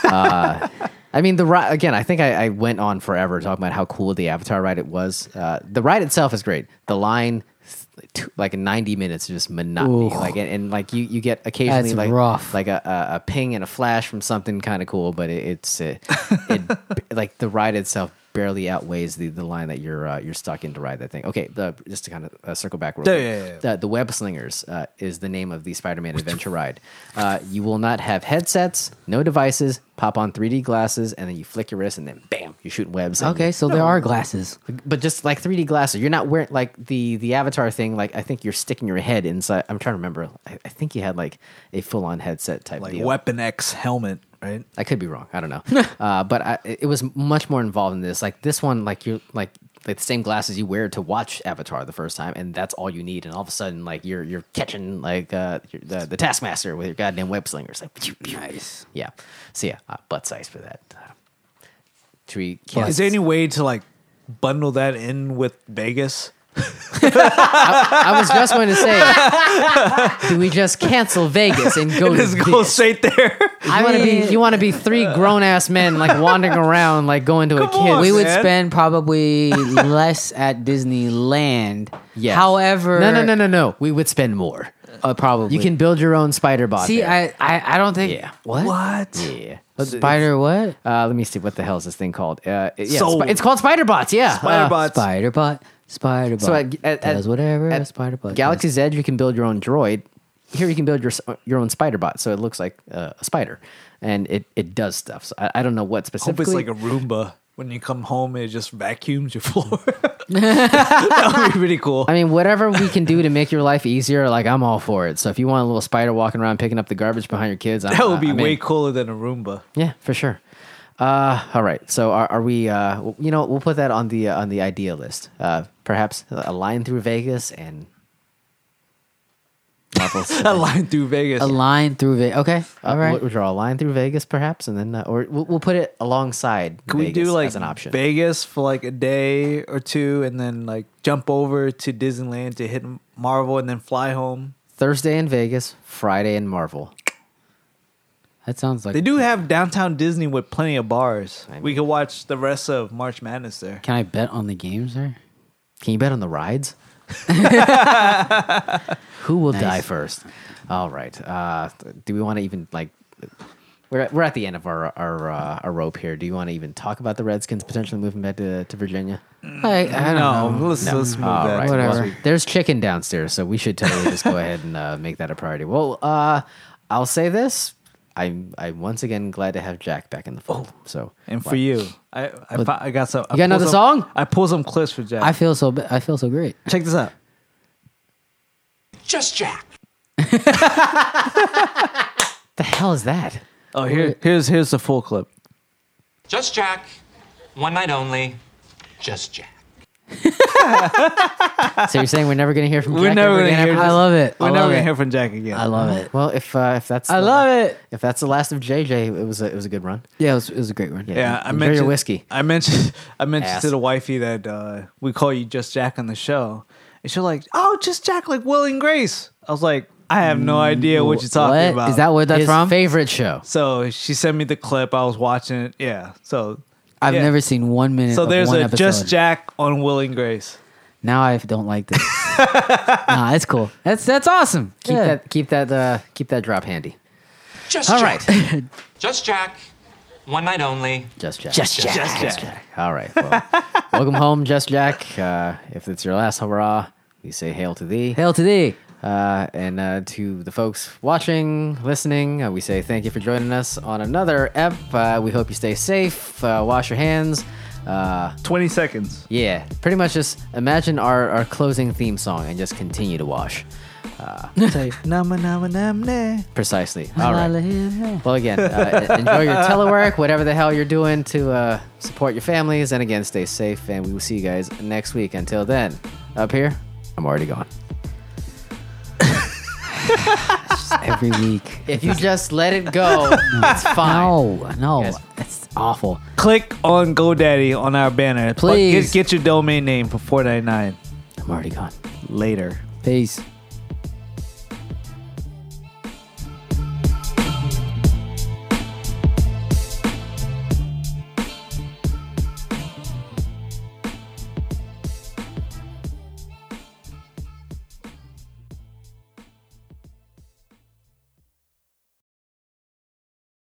Speaker 2: I mean, the ride again. I think I went on forever talking about how cool the Avatar ride it was. The ride itself is great. The line, like in 90 minutes, is just monotony.
Speaker 1: Ooh.
Speaker 2: Like and like you get occasionally
Speaker 1: That's
Speaker 2: like
Speaker 1: rough.
Speaker 2: like a ping and a flash from something kind of cool, but it's like the ride itself barely outweighs the line that you're stuck in to ride that thing. Okay, just to kind of circle back real quick.
Speaker 3: Yeah.
Speaker 2: The Web Slingers is the name of the Spider-Man Adventure ride. You will not have headsets, no devices, pop on 3D glasses, and then you flick your wrist, and then bam, you're shooting webs. and-
Speaker 1: Okay, so there are glasses.
Speaker 2: but just like 3D glasses. You're not wearing like the Avatar thing. Like I think you're sticking your head inside. I'm trying to remember. I think you had like a full-on headset type
Speaker 3: Like
Speaker 2: deal.
Speaker 3: Weapon X helmet, right?
Speaker 2: I could be wrong. I don't know. But it was much more involved in this. Like this one, like you're like the same glasses you wear to watch Avatar the first time, and that's all you need. And all of a sudden, like you're catching like the Taskmaster with your goddamn web slingers. Like, pew, pew.
Speaker 1: Nice.
Speaker 2: Yeah. So yeah, butt size for that. Tree.
Speaker 3: Is there any way to like bundle that in with Vegas?
Speaker 2: I was just going to say, do we just cancel Vegas and go to
Speaker 3: Just go
Speaker 2: this?
Speaker 3: straight there.
Speaker 2: I want to be. You want to be three grown ass men like wandering around like going to a
Speaker 3: Come
Speaker 2: kid.
Speaker 3: on,
Speaker 1: We would
Speaker 3: man.
Speaker 1: spend probably less at Disneyland
Speaker 2: Yes.
Speaker 1: However,
Speaker 2: No. We would spend more.
Speaker 1: Probably
Speaker 2: You can build your own spider bot.
Speaker 1: see.
Speaker 2: there.
Speaker 1: I don't think.
Speaker 2: Yeah.
Speaker 1: What?
Speaker 3: What?
Speaker 2: Yeah.
Speaker 1: Spider what?
Speaker 2: Let me see. What the hell is this thing called?
Speaker 3: Sold.
Speaker 2: It's called Spider Bots. Yeah.
Speaker 3: Spider bots.
Speaker 1: Spider bot. Spider bot.
Speaker 2: So
Speaker 1: does whatever a
Speaker 2: at
Speaker 1: spider bot.
Speaker 2: Galaxy's Edge, you can build your own droid. Here, you can build your own spider bot, so it looks like a spider, and it does stuff. So I don't know what
Speaker 3: Hope it's
Speaker 2: specifically.
Speaker 3: like a Roomba. When you come home, it just vacuums your floor. That would be pretty cool.
Speaker 2: I mean, whatever we can do to make your life easier, like I'm all for it. So if you want a little spider walking around picking up the garbage behind your kids,
Speaker 3: That would be
Speaker 2: I'm in.
Speaker 3: way cooler than a Roomba.
Speaker 2: Yeah, for sure. All right. So are we? We'll put that on the idea list. Perhaps a line through Vegas and Marvel's.
Speaker 3: A line through Vegas.
Speaker 1: a line through it. Okay, all right.
Speaker 2: We'll draw a line through Vegas, perhaps, and then or we'll put it alongside.
Speaker 3: Could we
Speaker 2: Vegas
Speaker 3: do like
Speaker 2: as an option?
Speaker 3: Vegas for like a day or two, and then like jump over to Disneyland to hit Marvel, and then fly home?
Speaker 2: Thursday in Vegas, Friday in Marvel.
Speaker 1: That sounds like.
Speaker 3: They do have downtown Disney with plenty of bars.
Speaker 2: I
Speaker 3: We
Speaker 2: mean-
Speaker 3: could watch the rest of March Madness there.
Speaker 1: Can I bet on the games there?
Speaker 2: Can you bet on the rides? Who will
Speaker 1: Nice.
Speaker 2: die first? All right. Do we want to even like? We're at the end of our rope here. Do you want to even talk about the Redskins potentially moving back to Virginia?
Speaker 1: I don't know.
Speaker 3: Let's move
Speaker 2: All
Speaker 3: that.
Speaker 2: right.
Speaker 1: Whatever.
Speaker 2: Well, there's chicken downstairs, so we should totally just go ahead and make that a priority. Well, I'll say this: I'm once again glad to have Jack back in the fold. So
Speaker 3: And for you, I got some.
Speaker 2: You got another song?
Speaker 3: I pulled some clips for Jack.
Speaker 1: I feel so great.
Speaker 3: Check this out.
Speaker 4: Just Jack.
Speaker 2: the hell is that?
Speaker 3: Oh, here's the full clip.
Speaker 4: Just Jack. One night only. Just Jack.
Speaker 2: So you're saying we're never going to hear from Jack?
Speaker 3: We're never
Speaker 2: ever
Speaker 3: gonna
Speaker 2: again
Speaker 3: hear.
Speaker 2: after
Speaker 1: I
Speaker 2: this?
Speaker 1: love it.
Speaker 3: We're
Speaker 1: I
Speaker 3: never
Speaker 1: love
Speaker 3: gonna
Speaker 1: it.
Speaker 3: hear from Jack again.
Speaker 1: I love it.
Speaker 2: Well, if that's
Speaker 1: I love it.
Speaker 2: if that's the last of JJ, it was a good run.
Speaker 1: Yeah, it was a great one.
Speaker 3: Yeah, I
Speaker 2: Enjoy
Speaker 3: mentioned
Speaker 2: your whiskey.
Speaker 3: I mentioned
Speaker 2: Ass.
Speaker 3: to the wifey that we call you Just Jack on the show, and she's like, "Oh, Just Jack, like Will and Grace." I was like, "I have no idea what you're talking
Speaker 1: What?
Speaker 3: about."
Speaker 1: Is that where that's
Speaker 2: His
Speaker 1: from?
Speaker 2: favorite show.
Speaker 3: So she sent me the clip. I was watching it. Yeah. So
Speaker 1: I've
Speaker 3: yeah.
Speaker 1: never seen 1 minute.
Speaker 3: So
Speaker 1: of
Speaker 3: there's
Speaker 1: one
Speaker 3: a
Speaker 1: episode.
Speaker 3: Just Jack on Will and Grace.
Speaker 1: Now I don't like this. Nah, that's cool. That's awesome.
Speaker 2: Keep
Speaker 1: Yeah.
Speaker 2: keep that drop handy.
Speaker 4: Just
Speaker 2: All
Speaker 4: Jack.
Speaker 2: right.
Speaker 4: Just Jack. One night only.
Speaker 2: Just Jack.
Speaker 1: Just Jack.
Speaker 3: Just Jack.
Speaker 2: All right. Well, welcome home, Just Jack. If it's your last hurrah, we say hail to thee.
Speaker 1: Hail to thee.
Speaker 2: And to the folks watching, listening, we say thank you for joining us on another ep. We hope you stay safe. Wash your hands.
Speaker 3: 20 seconds.
Speaker 2: Yeah, pretty much just imagine our closing theme song and just continue to wash.
Speaker 3: Say nama nama nam.
Speaker 2: Precisely. All right. Well, again, enjoy your telework, whatever the hell you're doing to support your families. And again, stay safe. And we will see you guys next week. Until then, up here, I'm already gone.
Speaker 1: Every week.
Speaker 2: If you just let it go, it's fine.
Speaker 1: No,
Speaker 2: Yes.
Speaker 1: it's awful.
Speaker 3: Click on GoDaddy on our banner.
Speaker 1: Please.
Speaker 3: Get your domain name for $4.99
Speaker 2: I'm already gone.
Speaker 3: later.
Speaker 1: Peace.